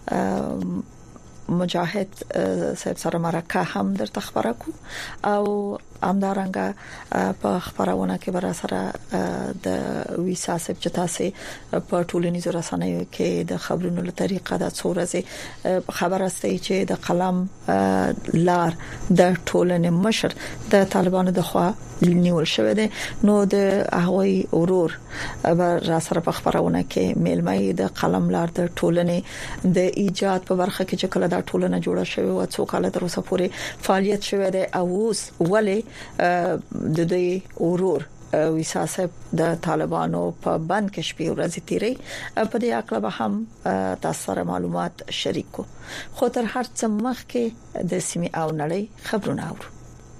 مجاهد صاحب سره مرکه هم در تخبره کو او همدارنګه په خبرونه کې بر سره د ویسا صاحب چتاسه په ټولنیزو رسنیو کې د خبرونو له طریقه د څورزه خبر استي چې د قلم لار د ټولنې مشر د طالبانو د خوا نیول شوی دی نو د هغوی اورور بر سره په خبرونه کې میلمای د قلم لار د ټولنې د ایجاد په برخه کې چې کله د ټولنه جوړه شوی او څو کال تر اوسه پورې فعالیت شوی دی او اوس ولې د دې اورور ویسا صاحب د طالبانو په بند کې شپې ورځې تیرې په دې اړه به هم تاسو سره معلومات شریکو خو تر هر څه مخکې د سیمه او نړۍ خبرونه اورو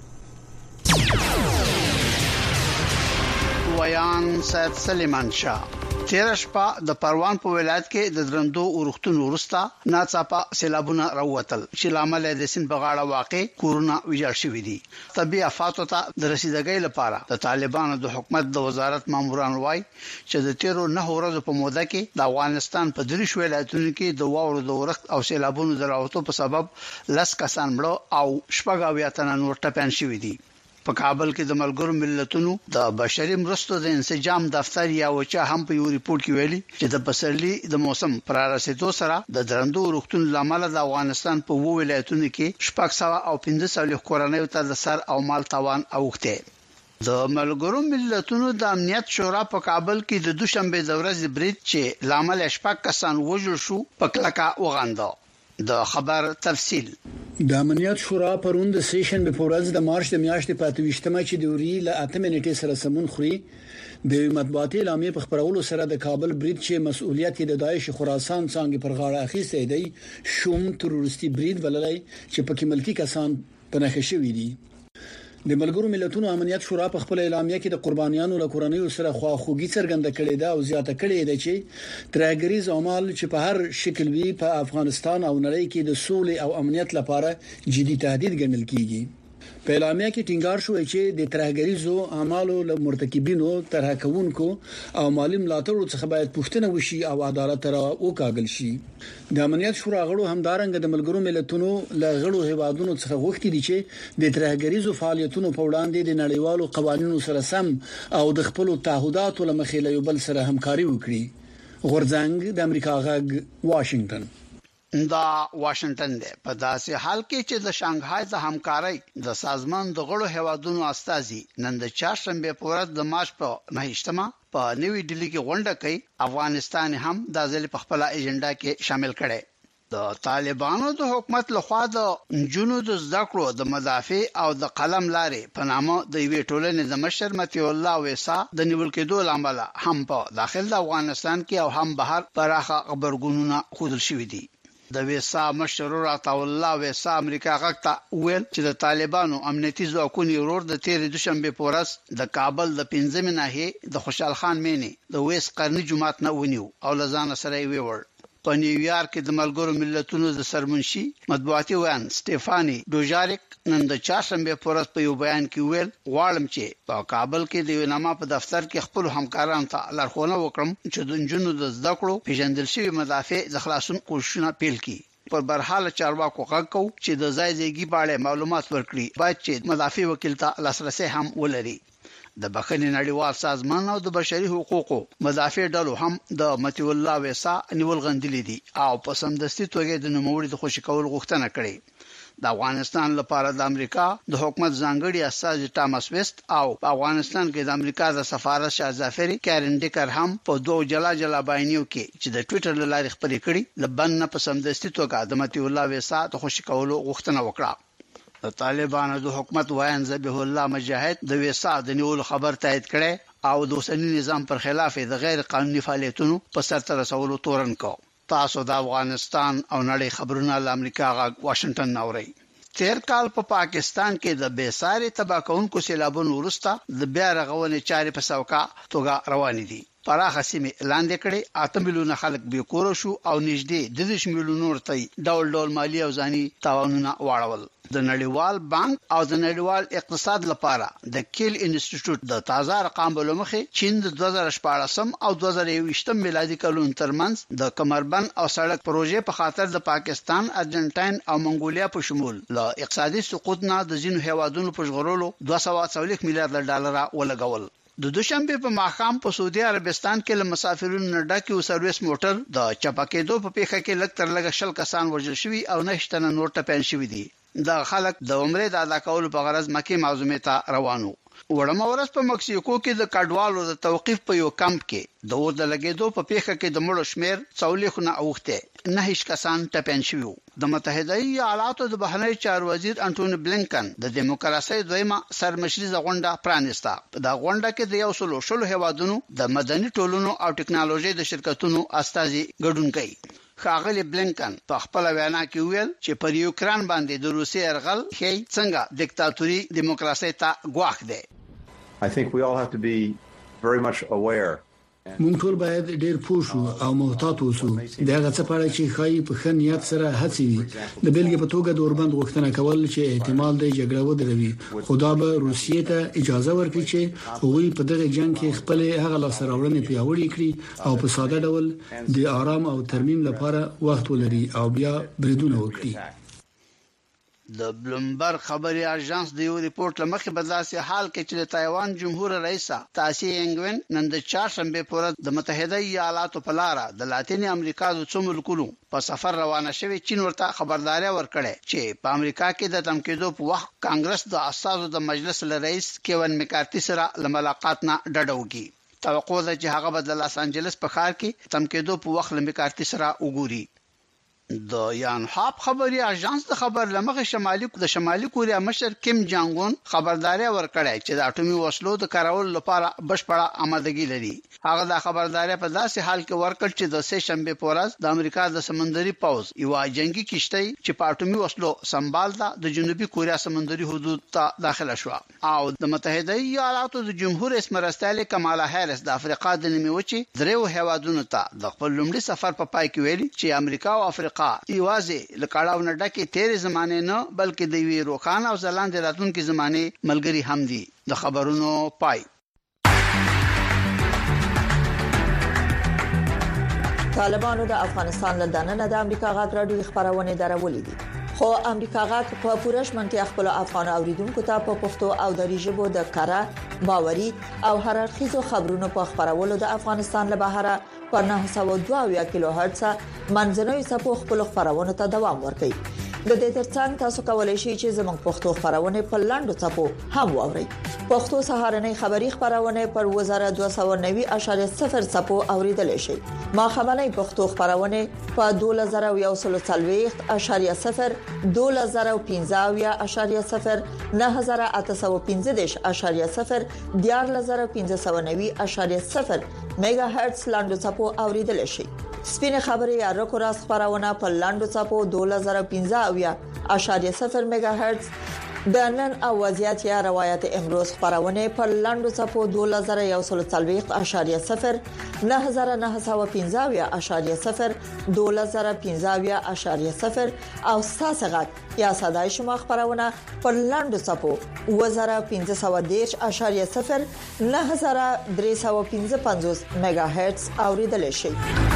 ویان سید سلیمان شاه تیر شپه د پروان په ولایت کې د درندو ورختونو ورستا ناڅاپه سیلابونه راوتل چې لامل د سین بغاړه واقع کورونا ویجاړ شوې دي طبي افاتو ته د رسیدګۍ لپاره د طالبانو د حکومت د وزارت ماموران وای چې د تیرو نه ورځې په موده کې د افغانستان په دریش ولایتونو کې د واورو د ورخت او سیلابونو د راوتو په سبب لس کسان مړه او شپږاویا تنه نور ټپيان شوې دي په کابل کې د ملګرو ملتونو د بشري مرستو د انسجام دفتر یا وچا هم په یو ریپورت کې ویلي چې د پسرلي د موسم پر رسیدو سره د درندو ورختون لامل د افغانستان په وو ولایتونو کې شپږ سوه او پنځه سوه کورنۍ ته د سر او مال تاوان اوخته د ملګرو ملتونو د امنیت شورا په کابل کې د دوشنبه د ورځې برید چې لامل شپږ کسان وژل شو په کلکا وغاندا د خبر تفصیل د امنیت شورا پروند سیشن په ورځ د مارچ د میاشتې په اتوشتمه چې د وری له اته منټې سره سمون خوري د مطبوعاتي اعلامیه په خبرولو سره د کابل برید چې مسؤلیت د داعش خراسان څنګه پر غاړه اخیسته دی شوم تروریستي برید وللای چې پکې ملکی کسان پنهخ شوی دي د ملګرو ملتونو امنیت شورا په خپل اعلامیه کې د قربانیانو له کورنیو سره خواخوږي څرګنده کړې ده او زیاته کړې ده چې ترهګریز عمل چې په هر شکل وي په افغانستان او نړۍ کې د سولې او امنیت لپاره جدي تهدید ګڼل کیږي په اعلامیه کې ټینګار شوی چې د ترهګریزو اعمالو له مرتکبینو ترهه کوونکو او مالی ملاتړو څخه باید پوښتنه وشي او عدالت را وکاږل شي د امنیت شورا غړو همدارنګه د ملګرو ملتونو له غړو هیوادونو څخه غوښتي دي چې د ترهګریزو فعالیتونو په وړاندې د نړیوالو قوانینو سره سم او د خپل تعهداتو لمخې له یو بل سره همکاري وکړي غورځنګ د امریکا غږ واشنگټن دا واشنگټن دی په داسې حال کې چې د شانګهای د همکارۍ د سازمان د غړو هیوادونو استازي نن د چهارشنبه په ورځ د مارچ په نهشتمه په نوې ډیلی کې غونډه کوي افغانستان هم د ځل په خپل ایجنډا کې شامل کړي د طالبانو د حکومت لخوا د جنود د ذکرو د مدافع او د قلم لارې په نامه د وی ټولنې د مشر متي الله ویسا د نیول کېدو لامل هم په داخل د افغانستان کې او هم بهر پراخه خبرګونونه خودل شوې دي د ویسا مشر عطا الله ویسا امریکا غکتا ویل چې د طالبانو امنیتي ځواکونو ورور د تیر دوشنبه پورس د کابل د پنځمه ناحیه د خوشحال خان مینی د ویس قرنی جماعت نه ونیو او لزان سره ویور په نیویارک د ملګرو ملتونو د سرمنشي مطبوعاتي وان سټيفاني دوجاریک نن د چهارشنبه پورس په یو بیان کې ویل غواړم چې په کابل کې د یوناما په دفتر کې خپل همکارانو ته لارښوونه وکړم چې د جنونو د زده کړو پیژندل شوی مدافع د خلاصون کوششونه پیل کړي پر برحاله چارواکو غږ چې د ځای ځایګي باندې معلومات ورکړي باید چې مدافع وکیل ته لاسرسي هم ولري د بخښنې نړیوال سازمان او د بشري حقوقو مدافع ډلو هم د متي الله ویسا نیول غندلې دي او په سمدستي توګه د نوموړي د خوشی کول غوښتنه کړې د افغانستان لپاره د امریکا د حکومت ځانګړي استازي ټامس ویست او په افغانستان کې د امریکا د سفارت شاه ظفری کارن ډیکر هم په دوه جلا جلا بیانیو کې چې د ټوئیټر لارې خبرې کړي لبنان په سمدستي توګه د متي الله ویسا ته خوشی کولو غوښتنه وکړه د طالبانو د حکومت وایي ذبیح الله مجاهد د ویسا د نیول خبر تایید کړي او د اوسنی نظام پر خلاف د غیر قانوني فعالیتونو په سرته رسولو تورن کو تاسو د افغانستان او نړۍ خبرونه له امریکا غا واشنگټن اوري تیر کال په پا پاکستان کې د بیساري تباکونکو سیلابونو وروسته د بیا رغونې چارې په سوکا توګه روان دي پراخه سیمه لاندې کړي اته میلیونه خلک به کور شو او نږدې د دېرش میلیونو ورته ډول ډول مالی او ځاني تاوانونه واړول د نړیوال بانک او د نړیوال اقتصاد لپاره د کیل انسټیټیوټ د تازه رقم بلومخه چین د دوه زره شپږ او دوه زره یوویشت میلادي کلون ترمنځ د کمربند او سړک پروژې په خاطر د پاکستان، ارجنټاین او منګولیا په شمول له اقتصادي سقوط نه د ځینو هیوادونو په ژغورلو دوه سوه څلوېښت میلیارډ ډالر ولګول. د دوشنبه په ماښام په سعودي عربستان کې له مسافرونو نه ډک یو سرویس موټر د چپاکېدو په پیښه کې لږ تر لږه شل کسان وژل شوي او نه شتنه نور ټپيان شوي دي. د خلک د عمره د ادا کولو په غرض مکه معظمه ته روانو. وړم ورځ په مکسیکو کې د کډوالو د توقيف په یو کمپ کې د اور د لګېدو په پیښه کې د مړو شمیر څولېخونه اوخته نه هیڅ کسان ټپيان شوي. د متحده ایالاتو د بهرنی چارو وزیر انټونی بلینکن د دیموکراسي دویمه سرمشريزه غونډه پرانیسته. د غونډه کې د یو سلو شلو هیوادونو د مدني ټولنو او ټکنالوژي د شرکتونو استازي ګډون کوي. خاغلی بلینکن په خپل وینا کې ویل چې پر یوکران باندې د روسي ارغل هي څنګه دیکتاتوري دیموکراسي ته ګواښ دی. I think we all have to be very much aware. مونږ ټول باید ډېر پوه شو او محتاط اوسو. دا غڅ پاره چې خای په ښه نیت سره هڅې وي. د بیلګې په توګه د اوربند غوښتنه کول چې احتمال دی جګړه ودروي. خدا به روسیې ته اجازه ورکړي چې هغوی په دغه جنگ کې خپل هغه لاسراوړنې پیاوړې کړي او په ساده ډول د آرام او ترمیم لپاره وخت ولري او بیا بریدونه وکړي. د بلومبرګ خبري اژانس د یو ریپورت لمخې بدلاسي حال کې چې د تایوان جمهور رئیس تاسي انګوین نن د چهارشنبه پر د متحده ایالاتو په لار د لاتینی امریکا د څو ملکونو په سفر روانه شوی چین ورته خبرداري ورکړه چې په امریکا کې د تمکیدو په وخت کانګرس د اساسو د مجلس رئیس کیون میکارتي سره لملاقات نه ډډوږي. توقع ده چې هغه د لاس انجلس په ښار کې تمکیدو په وخت میکارتي سره وګوري. د یان هاپ خبري اژانس د خبر لمخه شمالي د شمالي کوریا مشر کیم جانګ اون خبرداري ورکړی چې د اټومي وسلو د کارول لپاره بشپړه آمادګي لري. هغه د خبرداري په داسې حال کې ورکړ چې د سه شنبه په ورځ د امریکا د سمندري پوز یو جنگي کشتۍ چې په اټومي وسلو سنبال ده د جنوبي کوریا سمندري حدود ته داخله شو او د متحده ایالاتو د جمهور رئیس مرستیال کمالا هریس د افریقا د نیمه وچې دریو هیوادونو ته د خپل لومړي سفر په پای کې ویلي چې امریکا او افریقا ایوازه لکړاو نه ډکه تیر زمانه نه بلکې د وی روخان او زلاند راتونکو زمانه ملګری هم دي. د خبرونو پای. طالبانو د افغانستان له دننه د امریکا غاټ راډیو خبرونه درولې دي خو امریکا غاټ په پورش منطقه خپل افغان اوریدونکو ته په پښتو او دری ژبه د کارا باوري او هررخیزو خبرونو په خبرولو د افغانستان له بهره په نه سوه دوه کیلو هرتز منځنوي سپو خپل خبرونه ته دوام ورکړي. د دې ترڅنګ تاسو کولای شئ چې زموږ پښتو خبرونه په لاندو چپو هم واورئ. پښتو سهارنۍ خبری خبرونه پر وزاره دوه سوه نوي اعشاریه صفر چپو اوریدل شي. ما خبرنۍ پښتو خبرونه په دوه زره یو سل څلوېښت اعشاریه صفر دوه زره پنځه اعشاریه صفر نه زره اته سوه پنځه دېرش اعشاریه صفر دیار زره پنځه سوه نوي اعشاریه صفر میگا هرتز لاندو چپو اوریدل شي. سپینه خبري یا رکو راس خبرونه په لاندو چپو دوه زره پنځه اعشاریه صفر میگا هرتز د نن او وضعیت یا روایت امروز خبرونه په لاندو چپو دوه زره یو سل څلوېښت اعشاریه صفر نه زره نه سوه پنځه اعشاریه صفر دوه زره پنځه اعشاریه صفر او ساسغت یا صداي شما خبرونه په لاندو چپو دوه زره پنځه سوه دېرش اعشاریه صفر نه زره درې سوه پنځه پنځوس میگا هرتز اوریدل شي.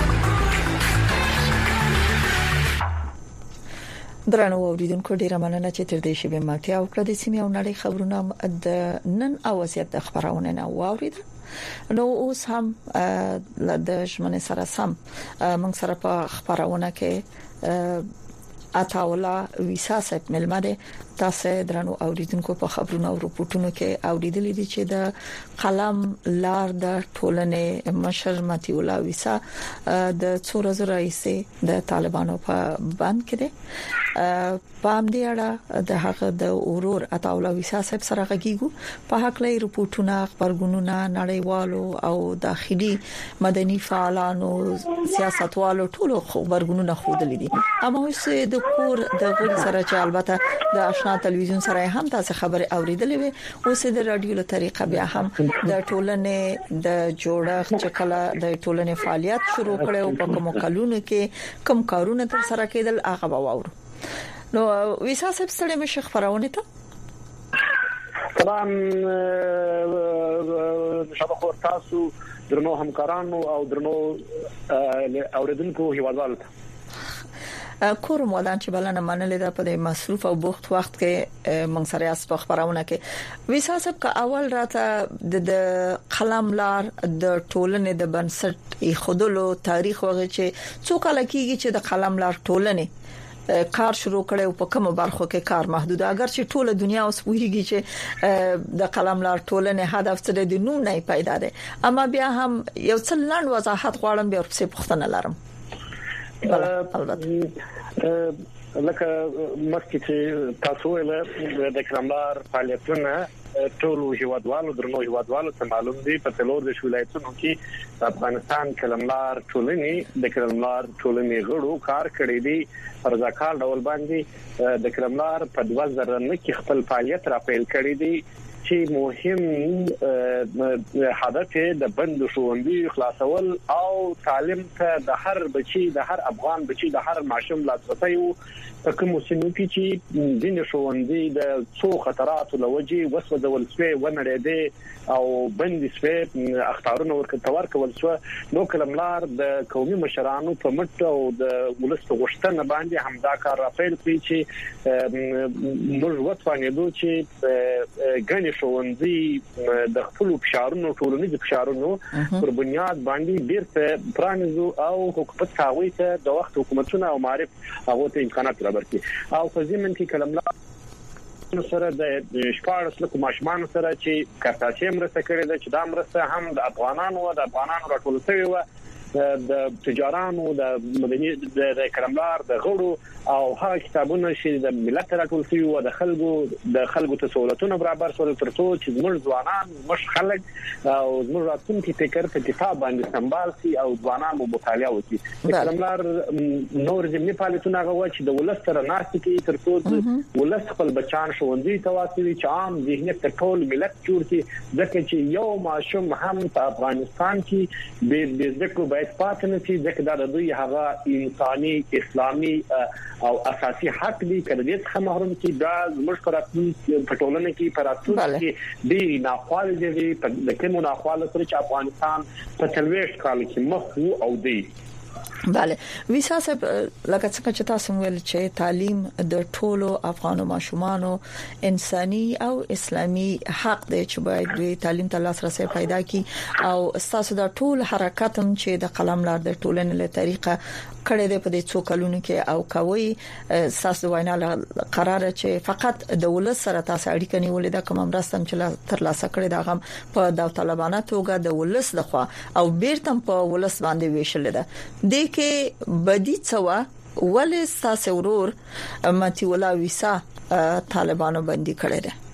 درنو اوریدونکو ډیره مننه چې تر دې شی به ملتیا او کړه د سیمه او نړۍ خبرونه د نن او وضعیت د خبرونه نه واورید. نو اوس هم د ژمنې سره سم موږ سره په خبرونه کې عطاولا ویسا صاحب ملمده تاسو درنو اوریدونکو په خبرونو او رپورټونو کې اوریدلې دي چې د قلم لار د ټولنې مشر متیولا ویسا د څور زره رئیس د طالبانو په باندې کې دي پام دی اړه د هغه د اورور عطاولا ویسا صاحب سره غږیږو په حق لې رپورټونه خبرګونونه نړیوالو او داخلي مدني فعالانو سیاستوالو ټولو خبرګونونه خودلې دي اما اوس د کور د غړي سره چې البته د آشنا تلویزیون سره هم تاسو خبره اوریدلې وي اوس د رادیو له طریقه بیا هم د ټولنې د جوړښت چې کله د ټولنې فعالیت شروع کړو په کوم کلونو کې کوم کارونه تر سره کېدل هغه باور نو ویسا صاحب ستړي مشه خبرونه ته طبعا شبکه تاسو درنو همکارانو او درنو اوریدونکو هیوادوالو کوم ودان چې بلنه منلې ده په مصروف او بوخت وخت کې موږ سره اس په خبرونه کې ویسا صاحب کا اول راته د قلم لار د ټولنې د بنسټ خودلو تاریخ وغه چې څو کال کېږي چې د قلم لار ټولنې کار شروع کړي په کومه برخو کې کار محدود اگر چې ټوله دنیا اوس ویږي چې د قلم لار ټولنې هدف څه دی نو نه پیدا ده اما بیا هم یو څه لاند وضاحت غواړم بیا ورپسې پوښتنه لرم لکه مخکې چې تاسو له د کلملار فعالیتونه ټول هیوادوالو درنو هیوادوالو ته معلوم دي په تلور د ولایتونو کې افغانستان کلملار ټولنې د کلملار ټولنې غړو کار کړی دي پر ځکه ډول باندې د کلملار په دوه زره نه کې خپل فعالیت را پیل کړی دي چې مهم هدف د بند ښوونځي خلاصول او تعلیم ته د هر بچي د هر افغان بچي د هر ماشوم لاسرسي په کوم سیمو کې چې دین ښوونځي د څو خطراتو لوجي وسوځول شوی ونړېده او بند شوی اختارونه ورکړل کول شو نو کلملار د قومي مشرانو په مټ او د ولست غشتنه باندې همدا کار را پیل کړی چې موږ وڅوانېدو چې ګڼ ښوونځي د خپل فشارونو ټولنیز فشارونو پر بنیاد باندې بیرته پرانیزو او حکومت کاوي ته د وخت حکومتونه او معرف هغه ته امکانات برابر کړي او په ځمن کې کلملار سره د شپارس لکه ماشمان سره چې کارتاچې مرسته کړې ده چې دا مرسته هم د افغانانو او د افغانانو راټول شوی و د تجارانو د مدني د کلملار د غړو او هغه کتابونه چې د ملت راټول شوی و د خلکو د خلکو ته سہولتونه برابر شول ترڅو چې موږ ځوانان مش خلک او موږ راتلونکي فکر په کتاب باندې سمبال سي او ځوانان مو مطالعه وکړي د کلملار نور ځمني فعالیتونه هغه چې د ولستر ناس کې ترڅو ولست خپل بچان ښوونځي ته واچوي چې عام ذهنیت ټول ملت جوړ کړي ځکه چې یو ماشوم هم په افغانستان کې د ذکر باید پاتې نشي ځکه دا د دوی هغه انساني اسلامي او اساسي حق دی کله دې څخه محروم کی دا زموږ پراتون پټولنه کې پراتون کې دی ناخوال دی د کوم ناخوال سره چې افغانستان په تلويش کال کې مخ او دی bale ویسا صاحب لکه څنګه چې تاسو ویل چې تعلیم د ټولو افغانو ماشومانو انساني او اسلامي حق دی چې باید دوی تعلیم ته لاسرسي پیدا کړي او تاسو د ټول حرکت هم چې د قلم لار د ټولنې له طریقه کړي دی په دې څو کلونو کې او کوي تاسو وینا قرار چې فقط د ولس سره تاسو اړیکه نیولې ده کوم مرستم چې تر لاسه کړی دا غم په داوطلبانه توګه د ولس لخوا او بیرته په ولس باندې ویشل ده د کې بدی څوا ولې تاسو ورور متیولا ویسا طالبانو باندې کړی ده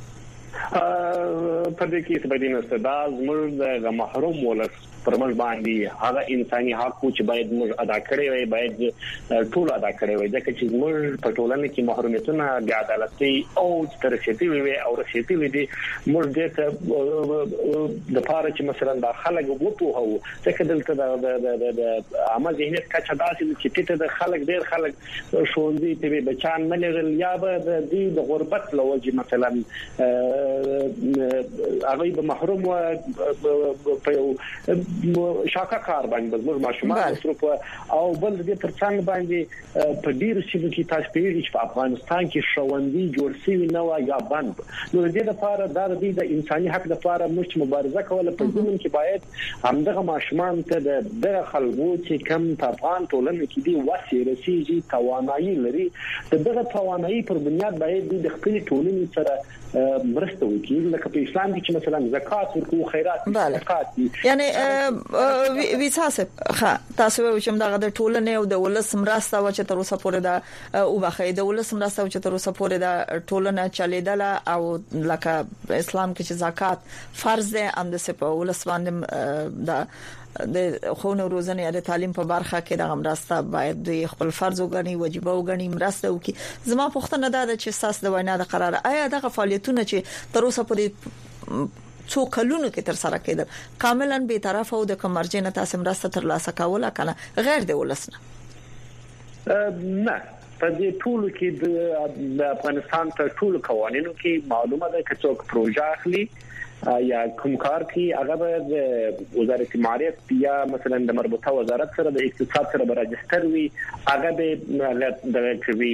په دې کې څه بدینه ستداز موږ د محروم ولس پر موږ باندې هغه انساني حق چې باید موږ ادا کړی وي باید ټول ادا کړی وي ځکه چې موږ په ټولنه کې محرومیتونه بې عدالتي او ترشتي وي او رشتي وي دي موږ دې د پاره چې مثلا د خلک وپوهو ځکه دلته د د عامه ذهنیت کچه داسې چې ته د خلک ډیر خلک شوندي ته بچان نه لرل یا به د دې د غربت لوجه مثلا هغه به محروم په شاکه کار باندې زموږ ماشومان مصروف او بل دې ترڅنګ باندې په ډیرو سیمو کې تاسو پیږي چې په افغانستان کې شوندي جوړ شوی نه و یا بند نو دې لپاره د دې د انساني حق لپاره موږ مبارزه کوله په ضمن کې باید همدغه ماشومان ته د دغه خلکو چې کم په افغان ټولنه کې دی وسیله رسیږي توانایي لري دغه توانایي پر بنیاد باید د خپل ټولنې سره مرسته وکړي لکه په اسلام کې چې مثلا زکات ورکو خیرات زکات یعنی ویساسه ښه تاسو چې موږ د ټولنې او د ولس مرسته و چې تر اوسه پورې دا او بخې د ولس مرسته و چې تر اوسه پورې دا ټولنه چلیدله او لکه اسلام کې چې زکات فرض ده ام د سپه ولس باندې دا د خونو روزنه یا د تعلیم په برخه کې د مرسته باید د خپل فرض وګڼي واجب وګڼي مرسته وکي زما پوښتنه ده چې ساس د وینا د قرار آیا دغه فعالیتونه چې تر اوسه پورې څو کلونو کې تر سره کېدل کاملا به طرف او د کمرجنه تاسو مرسته تر لاسه کوله کنه غیر د ولسنه نه په دې ټول کې د افغانستان ته ټول قوانینو کې معلومه ده چې څوک پروژه اخلي یا کوم کار کی هغه د وزارت مالیات یا مثلا د مربوطه وزارت سره د اقتصاد سره راجستر وي هغه د کوي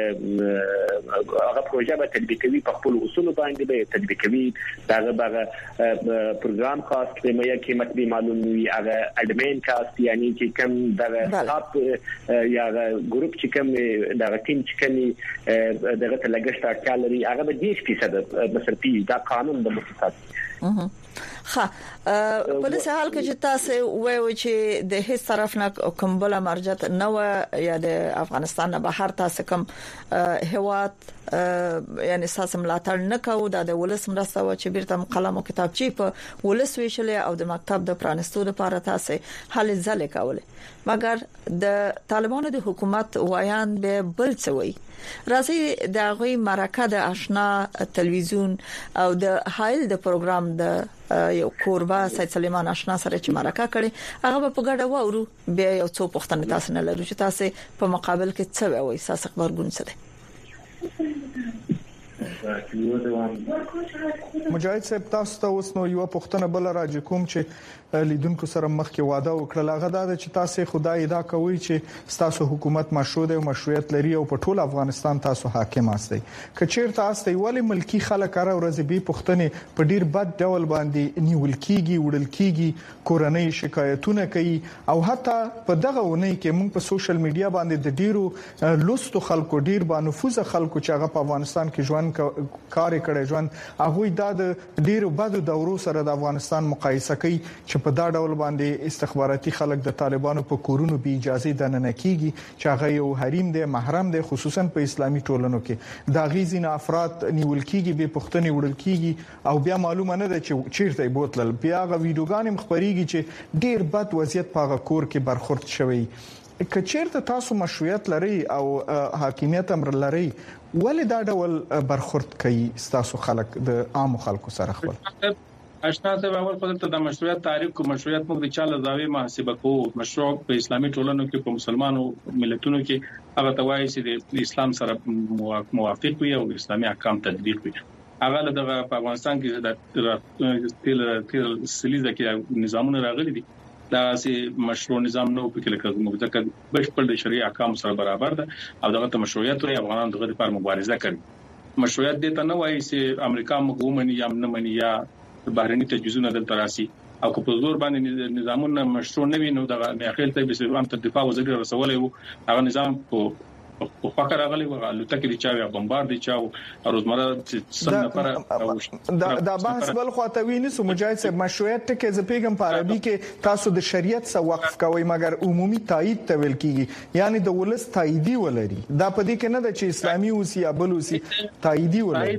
هغه پروژه به تطبیقوي په خپل اصول باندې به تطبیقوي داغه هغه پروګرام کاست په میا قیمت به معلوم وي هغه اډمین کاست یعنی چې کوم دغه حساب یا ګروپ چې کوم دغه ټیم چې کوم دغه تلګشت اړتیا لري هغه به دېش فیصد مصرفي دا قانون د مؤسسات ها په دې حال کې چې تاسو وایو چې د هیڅ طرف نه کوم بل مرجت نه و یا د افغانستان نه بهر تاسو کوم هوات یعنی تاسو ملاتړ نه کوو د ولس مرسته و چې بیرته قلم او کتابچې په ولس ویشلې او د مکتب د پرانستو لپاره تاسو حل ځلې کوله مګر د طالبانو د حکومت وایان به بل څه وایي راځي د غوي مرکه د آشنا تلویزیون او د هایل د پروګرام د یو کوربا سید سلیمان آشنا سره چې مرکه کړي هغه په ګډه وورو بیا یو څو پوښتنه تاسو نه لرو چې تاسو په مقابل کې څه وایي تاسو خبرګون څه دي مجاهد صاحب تاسو ته اوس نو یو پوښتنه بل راځي کوم چې لیدونکو سره مخکې واده وکړل هغه دا چې تاسو خدای ادا کوي چې تاسو حکومت مشروع او مشروعیت لري او په ټول افغانستان تاسو حاکم یاستئ کچیر تاسو ولی ملکی خلک را ورځبي پښتنې په ډیر بد ډول باندې نیول کیږي وړل کیږي کورنۍ شکایتونه کوي او حتی په دغه ونی کې موږ په سوشل میډیا باندې د ډیرو لوستو خلکو ډیر بانفوذ خلکو چې هغه په افغانستان کې ژوند کار کړي ژوند هغه د ډیرو بد دورو سره د افغانستان مقایسه کوي چې په دا ډول باندې استخباراتي خلک د طالبانو په کورونو بي اجازه دننه کیږي چې هغه یو حریم دی محرم دی خصوصا په اسلامي ټولنو کې دا غیزین افراد نیول کیږي به پښتني وړل کیږي او بیا معلومه نه ده چې چیرته بوتل بیا غو ویډیوګان مخبريږي چې ډیر بد وضعیت په کور کې برخورد شوی کچیرته تاسو مشروعیت لري او حاکمیت امر لري ولې دا ډول برخورد کوي تاسو خلک د عام خلکو سره خپل آشنا صاحب اول خپل ته د مشروعیت تعریف کو مشروعیت موږ د چاله زاویه محاسبه کو مشروع په اسلامي ټولنو کې په مسلمانو ملتونو کې هغه توایي چې د اسلام سره موافق وي او اسلامي احکام تطبیق وي هغه د افغانستان کې د تل تل سلیزه کې نظامونه راغلي دي دا سي مشروع نظام نو په کې لکه موږ ځکه بشپړ د شریعه احکام سره برابر ده او دغه ته مشروعیت لري افغانان دغه لپاره مبارزه کوي مشروعیت دې ته نه وایي چې امریکا موږ ومني یا نه مني یا بهرني تجهیزونه دلته راسي او که په زور باندې نظامونه مشروع نه وي نو د اخیل ته به سلام ته دفاع وزیر رسولې وو هغه نظام په په فقره غلي وغه لوتکې دي چاوي بمبار دي چاو روزمره څنګه لپاره دا دا بحث بل خواته ویني سو مجاهد صاحب مشروعیت ته چې پیغام په عربي کې تاسو د شریعت سره وقف کوي مګر عمومي تایید ته ویل کیږي یعنی د ولس تاییدی ولري دا په دې کې نه د چې اسلامي اوسي یا بل اوسي تاییدی ولري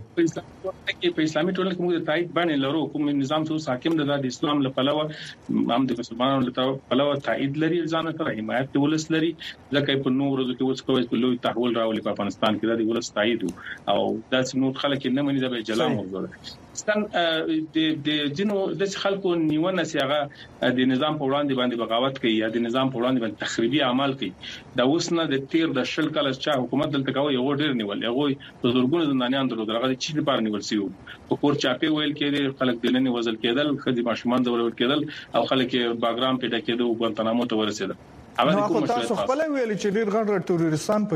په اسلامي ټولنه کې موږ تایید باندې لرو کوم نظام څو حاکم د اسلام لپاره هم د مسلمانانو لپاره تایید لري ځان ته حمایت ولس لري ځکه په نور ورځو کې اوس کوي تحول راولي په افغانستان کې د ولس تایید او داسې نور خلک نه مني د جلا موضوع ده ستن د د جنو د خلکو نیونه سیغه د نظام په وړاندې باندې بغاوت کوي یا د نظام په وړاندې باندې تخریبي اعمال کوي دا اوسنه د تیر د شل کال چې حکومت دلته کوي یو ډیر نیول یو د زورګونو زندانیان درلود هغه چې لپاره نیول سیو په کور چاپی ویل کېدل خلک دلني وزل کېدل خدي ماشومان دول کېدل او خلک باګرام پیدا کېدو ګوانتانامو ته ورسېدل هغه کوم تاسو خپل ویل چې ډیر غټ تروریستان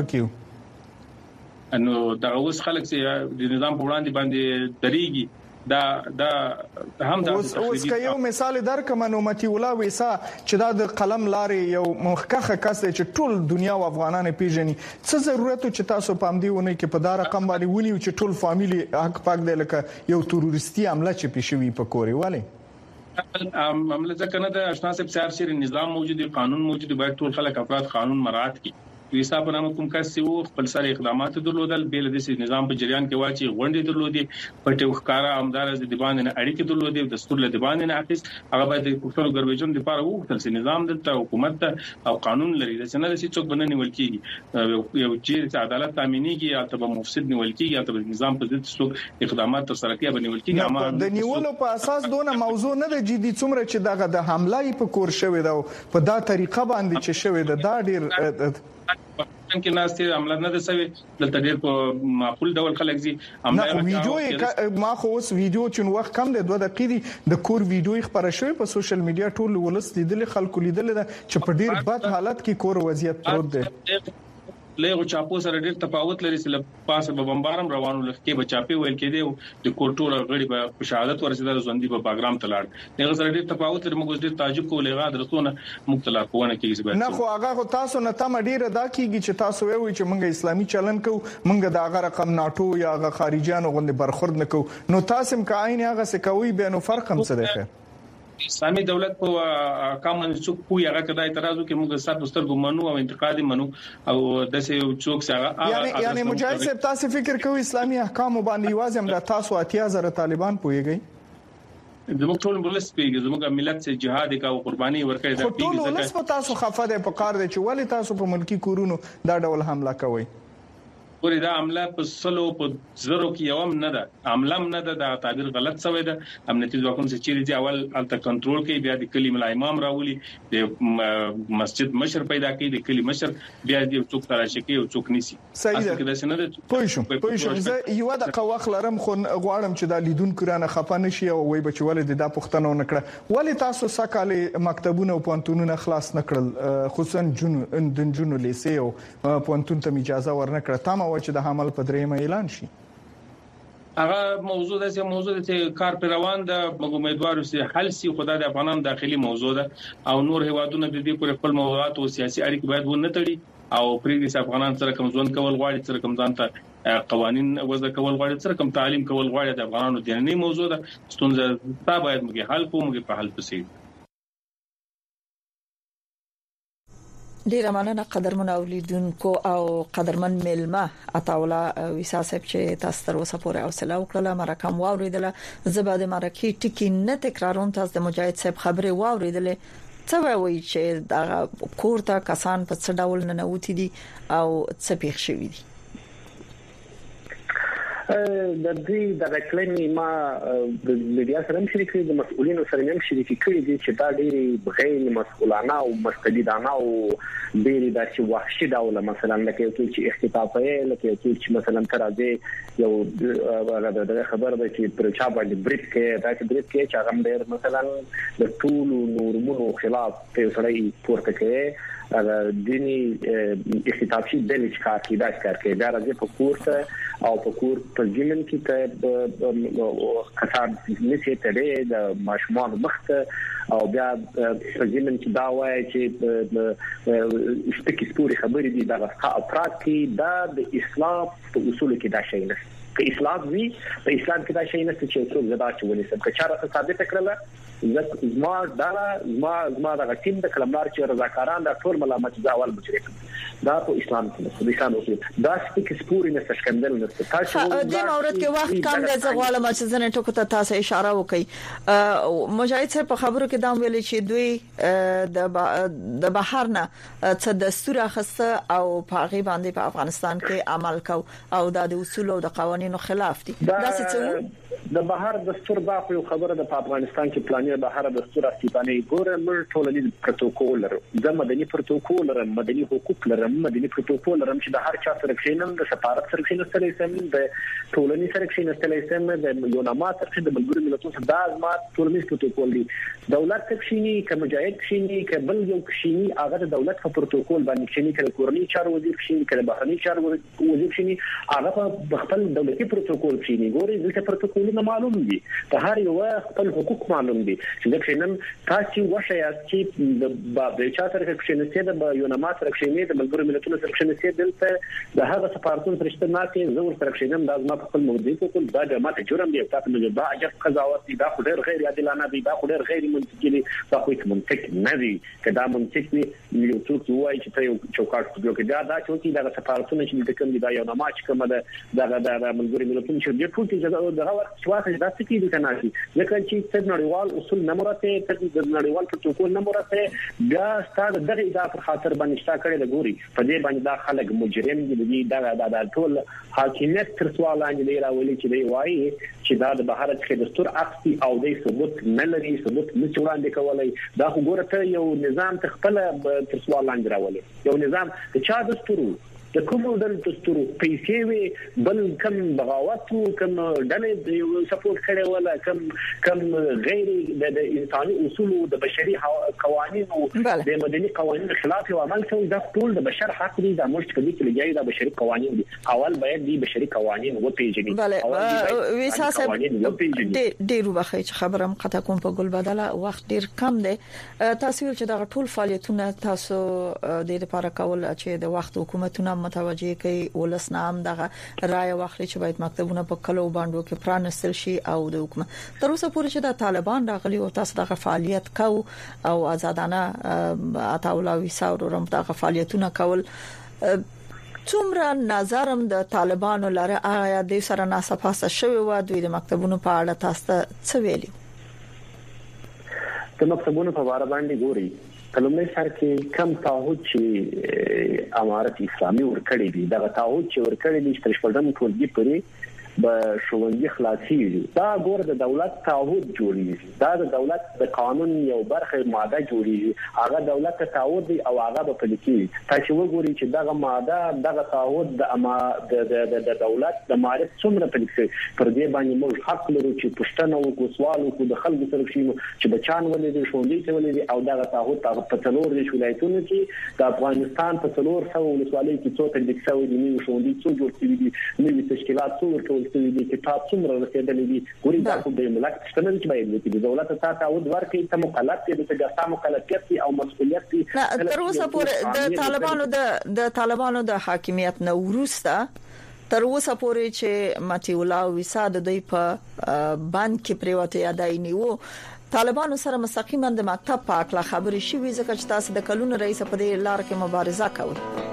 پکې نو دا اوس خلک چې د نظام په وړاندې باندې دریږي دا دا هم دا اوس اوس که یو مثال درکم نو متي الله ویسا چې دا د قلم لارې یو مخکخه کس چې ټول دنیا او افغانان پیژني څه ضرورت چې تاسو پام دی ونه کې په دا رقم باندې ونیو چې ټول فامیلی حق پاک دی لکه یو تروریستي حمله چې پیښوي په کوري والے عمله ځکه نه د اشنا صاحب سیار شری نظام موجود قانون موجود باید ټول خلک افراد قانون مراعات کړي ویسا په نامه کوم کس یو خپل سره اقدامات درلودل بیل د نظام په جریان کې واچي غونډې درلودي پټه وکړه امدار از د باندې اړیکې درلودي د دستور له باندې نه اخیس هغه باید د پښتون ګربېجون د لپاره وکړل سي نظام دلته حکومت او قانون لري د څنګه چې څوک بنني ولکي یو چې عدالت تامینیږي یا ته مفسد نیول کیږي یا ته نظام په ضد څوک اقدامات تر سره کوي بنول کیږي اما د نیولو په اساس دونه موضوع نه د جدي څومره چې دغه د حمله په کور شوې ده په دا طریقه باندې چې شوې ده دا ډیر کې ناشته عمل نه د سوي دلته ډېر په معقول ډول خلک زی عمل ویډیو ما خو اوس ویډیو چې وخت کم د دوه دقیقې د کور ویډیو خبره شوی په سوشل میډیا ټول ولس لیدل خلکو لیدل چې په ډېر بد حالت کې کور وضعیت پروت دی لهغه چاپو سره ډېر تفاوت لري چې پاسه به بمبارم روانو لکه به چاپی ویل کېده د کوټوله غړي په شهادت ورسېدل ځوندې په باګرام تلاړ دغه سره ډېر تفاوت لري موږ ډېر تعجب کولې غا درتونه مختلف کوونه کېږي نه خو هغه تاسو نه تم ډېر دا کیږي چې تاسو وایي چې موږ اسلامي چلن کو موږ د هغه رقم ناتو یا هغه خارجيانو غوندې برخورد نکو نو تاسو هم کاین هغه څه کوي به نو فرق هم څه دی اسلامي دولت په کامن څوک پوي هغه کدای اعتراضو کې موږ سات مستر ګمنو او انتقاد منو او د سې څوک څنګه یعنی یعنی مجاهد صاحب تاسو فکر کوئ اسلامي احکام باندې واځم د تاسو اتیا زره طالبان پويږي زموږ ټول ولس پیږي زموږ ملت سے جهاد کا قرباني ورکړي دا پیږي ټول ولس په تاسو خفه ده په کار دي چې ولې تاسو په ملکی کورونو دا ډول حمله کوي ورې دا عمله په سلو په زرو کې یوم نه ده عمله نه ده دا تعبیر غلط شوی ده امنیتي ځواکونو چې چیرې دي اول الته کنټرول کوي بیا د کلی ملا امام راولي د مسجد مشر پیدا کوي د کلی مشر بیا د څوک تراشي کوي او څوک نيسي صحیح ده پوه شو پوه شو زه یو د قواخ لرم خو غواړم چې دا لیدونکو رانه خپه نشي او وای بچول د دا پښتنو نکړه ولې تاسو سکهاله مکتبونه او پونتونونه خلاص نکړل خصوصا جون د جنو لیسه او پونتون ته اجازه ورنکړه تمه چې د حمل په درېمه اعلان شي هغه موضوع د څه موضوع د کار پر روان د امیدوارو سي حل سي خدای د افغانان داخلي موضوع ده او نور هیوادونه د دې پر خپل موضوعات او سیاسي اړیکې باید ونه تړي او پریږدي چې افغانان سره کوم ځوان کول غواړي سره کوم ځان ته قوانين وضع کول غواړي سره کوم تعلیم کول غواړي د افغانانو د نه موضوع ده ستونزه تا باید موږ حل کوو موږ په حل پسې ډیر مننه قدرمن اولیدونکو او قدرمن ملما عطاولا ویسا صاحب چې تاسو تر اوسه پورې حوصله وکړه مرکم واوریدله زباده مرکی ټکی نه تکراروم تاسو د مجاهد صاحب خبره واوریدله څه وایي چې دا کورته کسان په څه ډول نه نوتی دي او څه پیښ شوی دي د دې د کلمې ما د میډیا سره هم شریک دي د مسؤلینو سره هم شریک کړي دي چې دا ډېری غیر مسؤلانه او مستبدانه او ډېری د چې وحشي ډول مثلا لکه یو چې اختطافي لکه یو چې مثلا ترازه یو د خبر به چې پر چا باندې بریټ کې دا چې بریټ کې چې هغه ډېر مثلا د ټول نورمونو خلاف په سړی پورته کې دینی اختطافي د لچکار کې دا کار کوي دا راځي په کورته او په کور په ځمن کې ته کسان نشي ته د ماشومان مخته او بیا په ځمن کې دا وایي چې سپیکي سپوري خبرې دي دا افراد کې دا د اسلام په اصول کې دا شی نه که اسلام وی په اسلام کې دا شی نه چې څوک زدا چولې سم که چاره ثابت کړل زما دا ما ما دا ټیم د کلمار چې رضاکاران دا ټول ملامت ځاول مشرک دا په اسلام کې د اسلام اصول دا سپیکي سپوري نه تشکندل نه تاسو د مورد کې وخت کم دی زغواله ما چې زنه ټکو ته تاسو اشاره وکړي مجاهد صاحب په خبرو کې دا ویل چې دوی د د بهر نه څه دستور اخسته او په غي باندې په افغانستان کې عمل کو او د اصول او د قوانینو خلاف دي دا څه د بهر دستور دا خو خبره د افغانستان کې پلاني بهر دستور استفانه ګوره موږ ټولنیز پروتوکول لرو د مدني پروتوکول لرو مدني حقوق لرو مدني پروتوکول لرو چې د هر چا سره کښینم د سفارت سره کښینستل سم د ټولنی سره کښینستل سم د یوناما سره د ملګرو ملتونو سره د ازمات ټولنیز پروتوکول دی دولت کښینی کوم مجاهد کښینی کبل یو کښینی هغه د دولت په پروتوکول باندې کښینی کله کورنی چارو وزیر کښینی کله بهرنی چارو وزیر کښینی هغه په خپل دولتي پروتوکول کښینی ګوري د پروتوکولونه معلوم دي په هر یو خپل حقوق معلوم دي چې د کښینم تاسو وشیا چې د چا سره کښینسته د یوناما سره کښینی د ملګرو ملتونو سره کښینسته دلته د هغه سفارتونو فرشته ماته زور سره کښینم د ازمات خپل موضوع کو دا د ماته جرم دی تاسو موږ با اجازه قضاوت دا خو ډېر غیر عادلانه دی دا خو ډېر غیر منطقي دی دا خو هیڅ منطق نه دی کدا منطق دی یو څوک وایي چې ته یو چوکاټ په کې دا دا چې دا سفارتونه چې د کوم دی دا یو نامه چې کومه ده دا د ملګرو ملتونو چې د ټول چې دغه وخت واخه دا څه کیږي کنه چې ځکه چې څه نړیوال اصول نه مرته ته د نړیوال پروتوکول نه مرته بیا ستاسو دغه دا پر خاطر باندې شتا کړی د ګوري په دې باندې دا خلک مجرم دي دا دا ټول حاکمیت تر سوال لاندې دی راولي چې دی وایي چې دا د بهر څخه دستور اخلي او د ثبوت نه لري ثبوت نه وړاندې کولای دا خو ګوره ته یو نظام تخپل تر سوال لاندې راولي یو نظام د چا دستور د کوم ډول دستور پیسې وي بل کم بغاوت کم ډلې سپورټ کړي ولا کم کم غیر د انساني اصول او د بشري قوانين او د مدني قوانين خلاف او عمل کوي دا ټول د بشر حق دي دا مشت کدي چې لګي دا بشري قوانين دي اول باید دي بشري قوانين و پیژني اول ویسا صاحب ډیر وخت چې خبرم قطع کوم په ګل بدله وخت ډیر کم دی تاسو چې دا ټول فعالیتونه تاسو د لپاره کول چې د وخت حکومتونه متوجه کوي ولسنام دغه رائے واخلي چې باید مکتبونه په کلو باندې کې پرانستل شي او د حکومت تر اوسه پورې چې د طالبان راغلي او تاسو دغه فعالیت کو او آزادانه عطاولا وساورم دغه فعالیتونه کول څومره نظرم د طالبانو لاره آیا د سره ناسپاسه شوی و دوی د مکتبونو په اړه تاسو څه ویلي د مکتبونو په اړه باندې ګوري کلمې سره کې کم تعهد چې امارت اسلامي ورکړي دي دا تعهد چې ورکړي دي چې شپږم ټولګي پرې به شوونځي خلاصي دا ګور د دولت تعهد جوړیږي دا د دولت د قانون یو برخه ماده جوړیږي هغه دولت ته تعهد دی او هغه په لکی تاسو وګورئ چې دغه ماده دغه تعهد د اما د د دولت د معرفت څومره په لکی پر دې باندې موږ حق لرو چې پښتنه او سوال او د خلکو سره شینو چې بچان ولې د شوندې ته ولې او دغه تعهد په څلور د ولایتونو کې د افغانستان په څلور سو ولسوالۍ کې څو تل د څو د نیو شوندې څو جوړ کړي دي نوې تشکیلات څو ورکول شوي دي چې تاسو څومره رسیدلې دي ګوري دا خو د ملت شتمن چې باید د دولت ته تعهد ورکړي ته مکلف دي چې ګټه مکلفیت او مسؤلیت دي تر اوسه پورې د طالبانو د د طالبانو د حاکمیت نو ورسته تر اوسه پورې چې ماتي الله وسا د دوی په باندې کې پریوته یادای نیو طالبانو سره مستقیما د مکتب په اړه خبرې شوې ځکه چې تاسو د کلونو رئیس په دې لار کې مبارزه کوي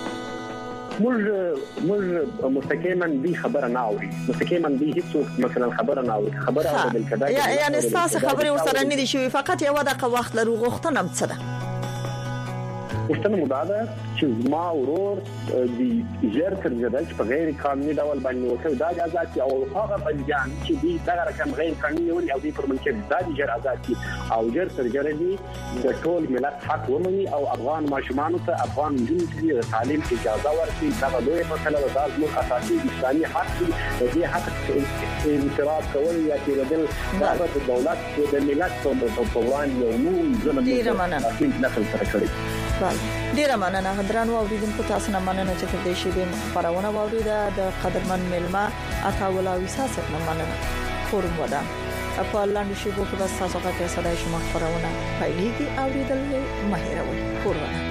موږ موږ مستقیما دې خبره نه اوري مستقیما دې هیڅ مثلا خبره نه اوري خبره اورل کدا یعنی تاسو خبره ورسره نه دي شوې فقط یو دغه وخت لرو غوښتنه څه ده پښتنه مداده چې ما ورور د جر تر جدل په غیر قانوني ډول باندې وکړ دا آزادي او هغه بنجان چې دی دا رقم غیر قانوني وي او دی پر منکر دا جر آزادي او جر تر جر دی د ټول ملت حق ومني او افغان ماشومان ته افغان جنسي تعلیم اجازه ورکړي دا دوی مسله د تاسو اساسي اسلامي حق دی د دې حق انتراف کول یا چې د دولت د ملت په وړاندې یو نوم ظلم نه نقل سره کړی ډیره مننه حضرت اوریدونکو تاسو نه مننه چې تر دې شی به خبرونه واوریده د قدرمن ملما عطاولا وساسه نه مننه فورم ودا په لاندې شی په تاسو څنګه صداي شما خبرونه پایلېږي اوریدل مهیروي فورم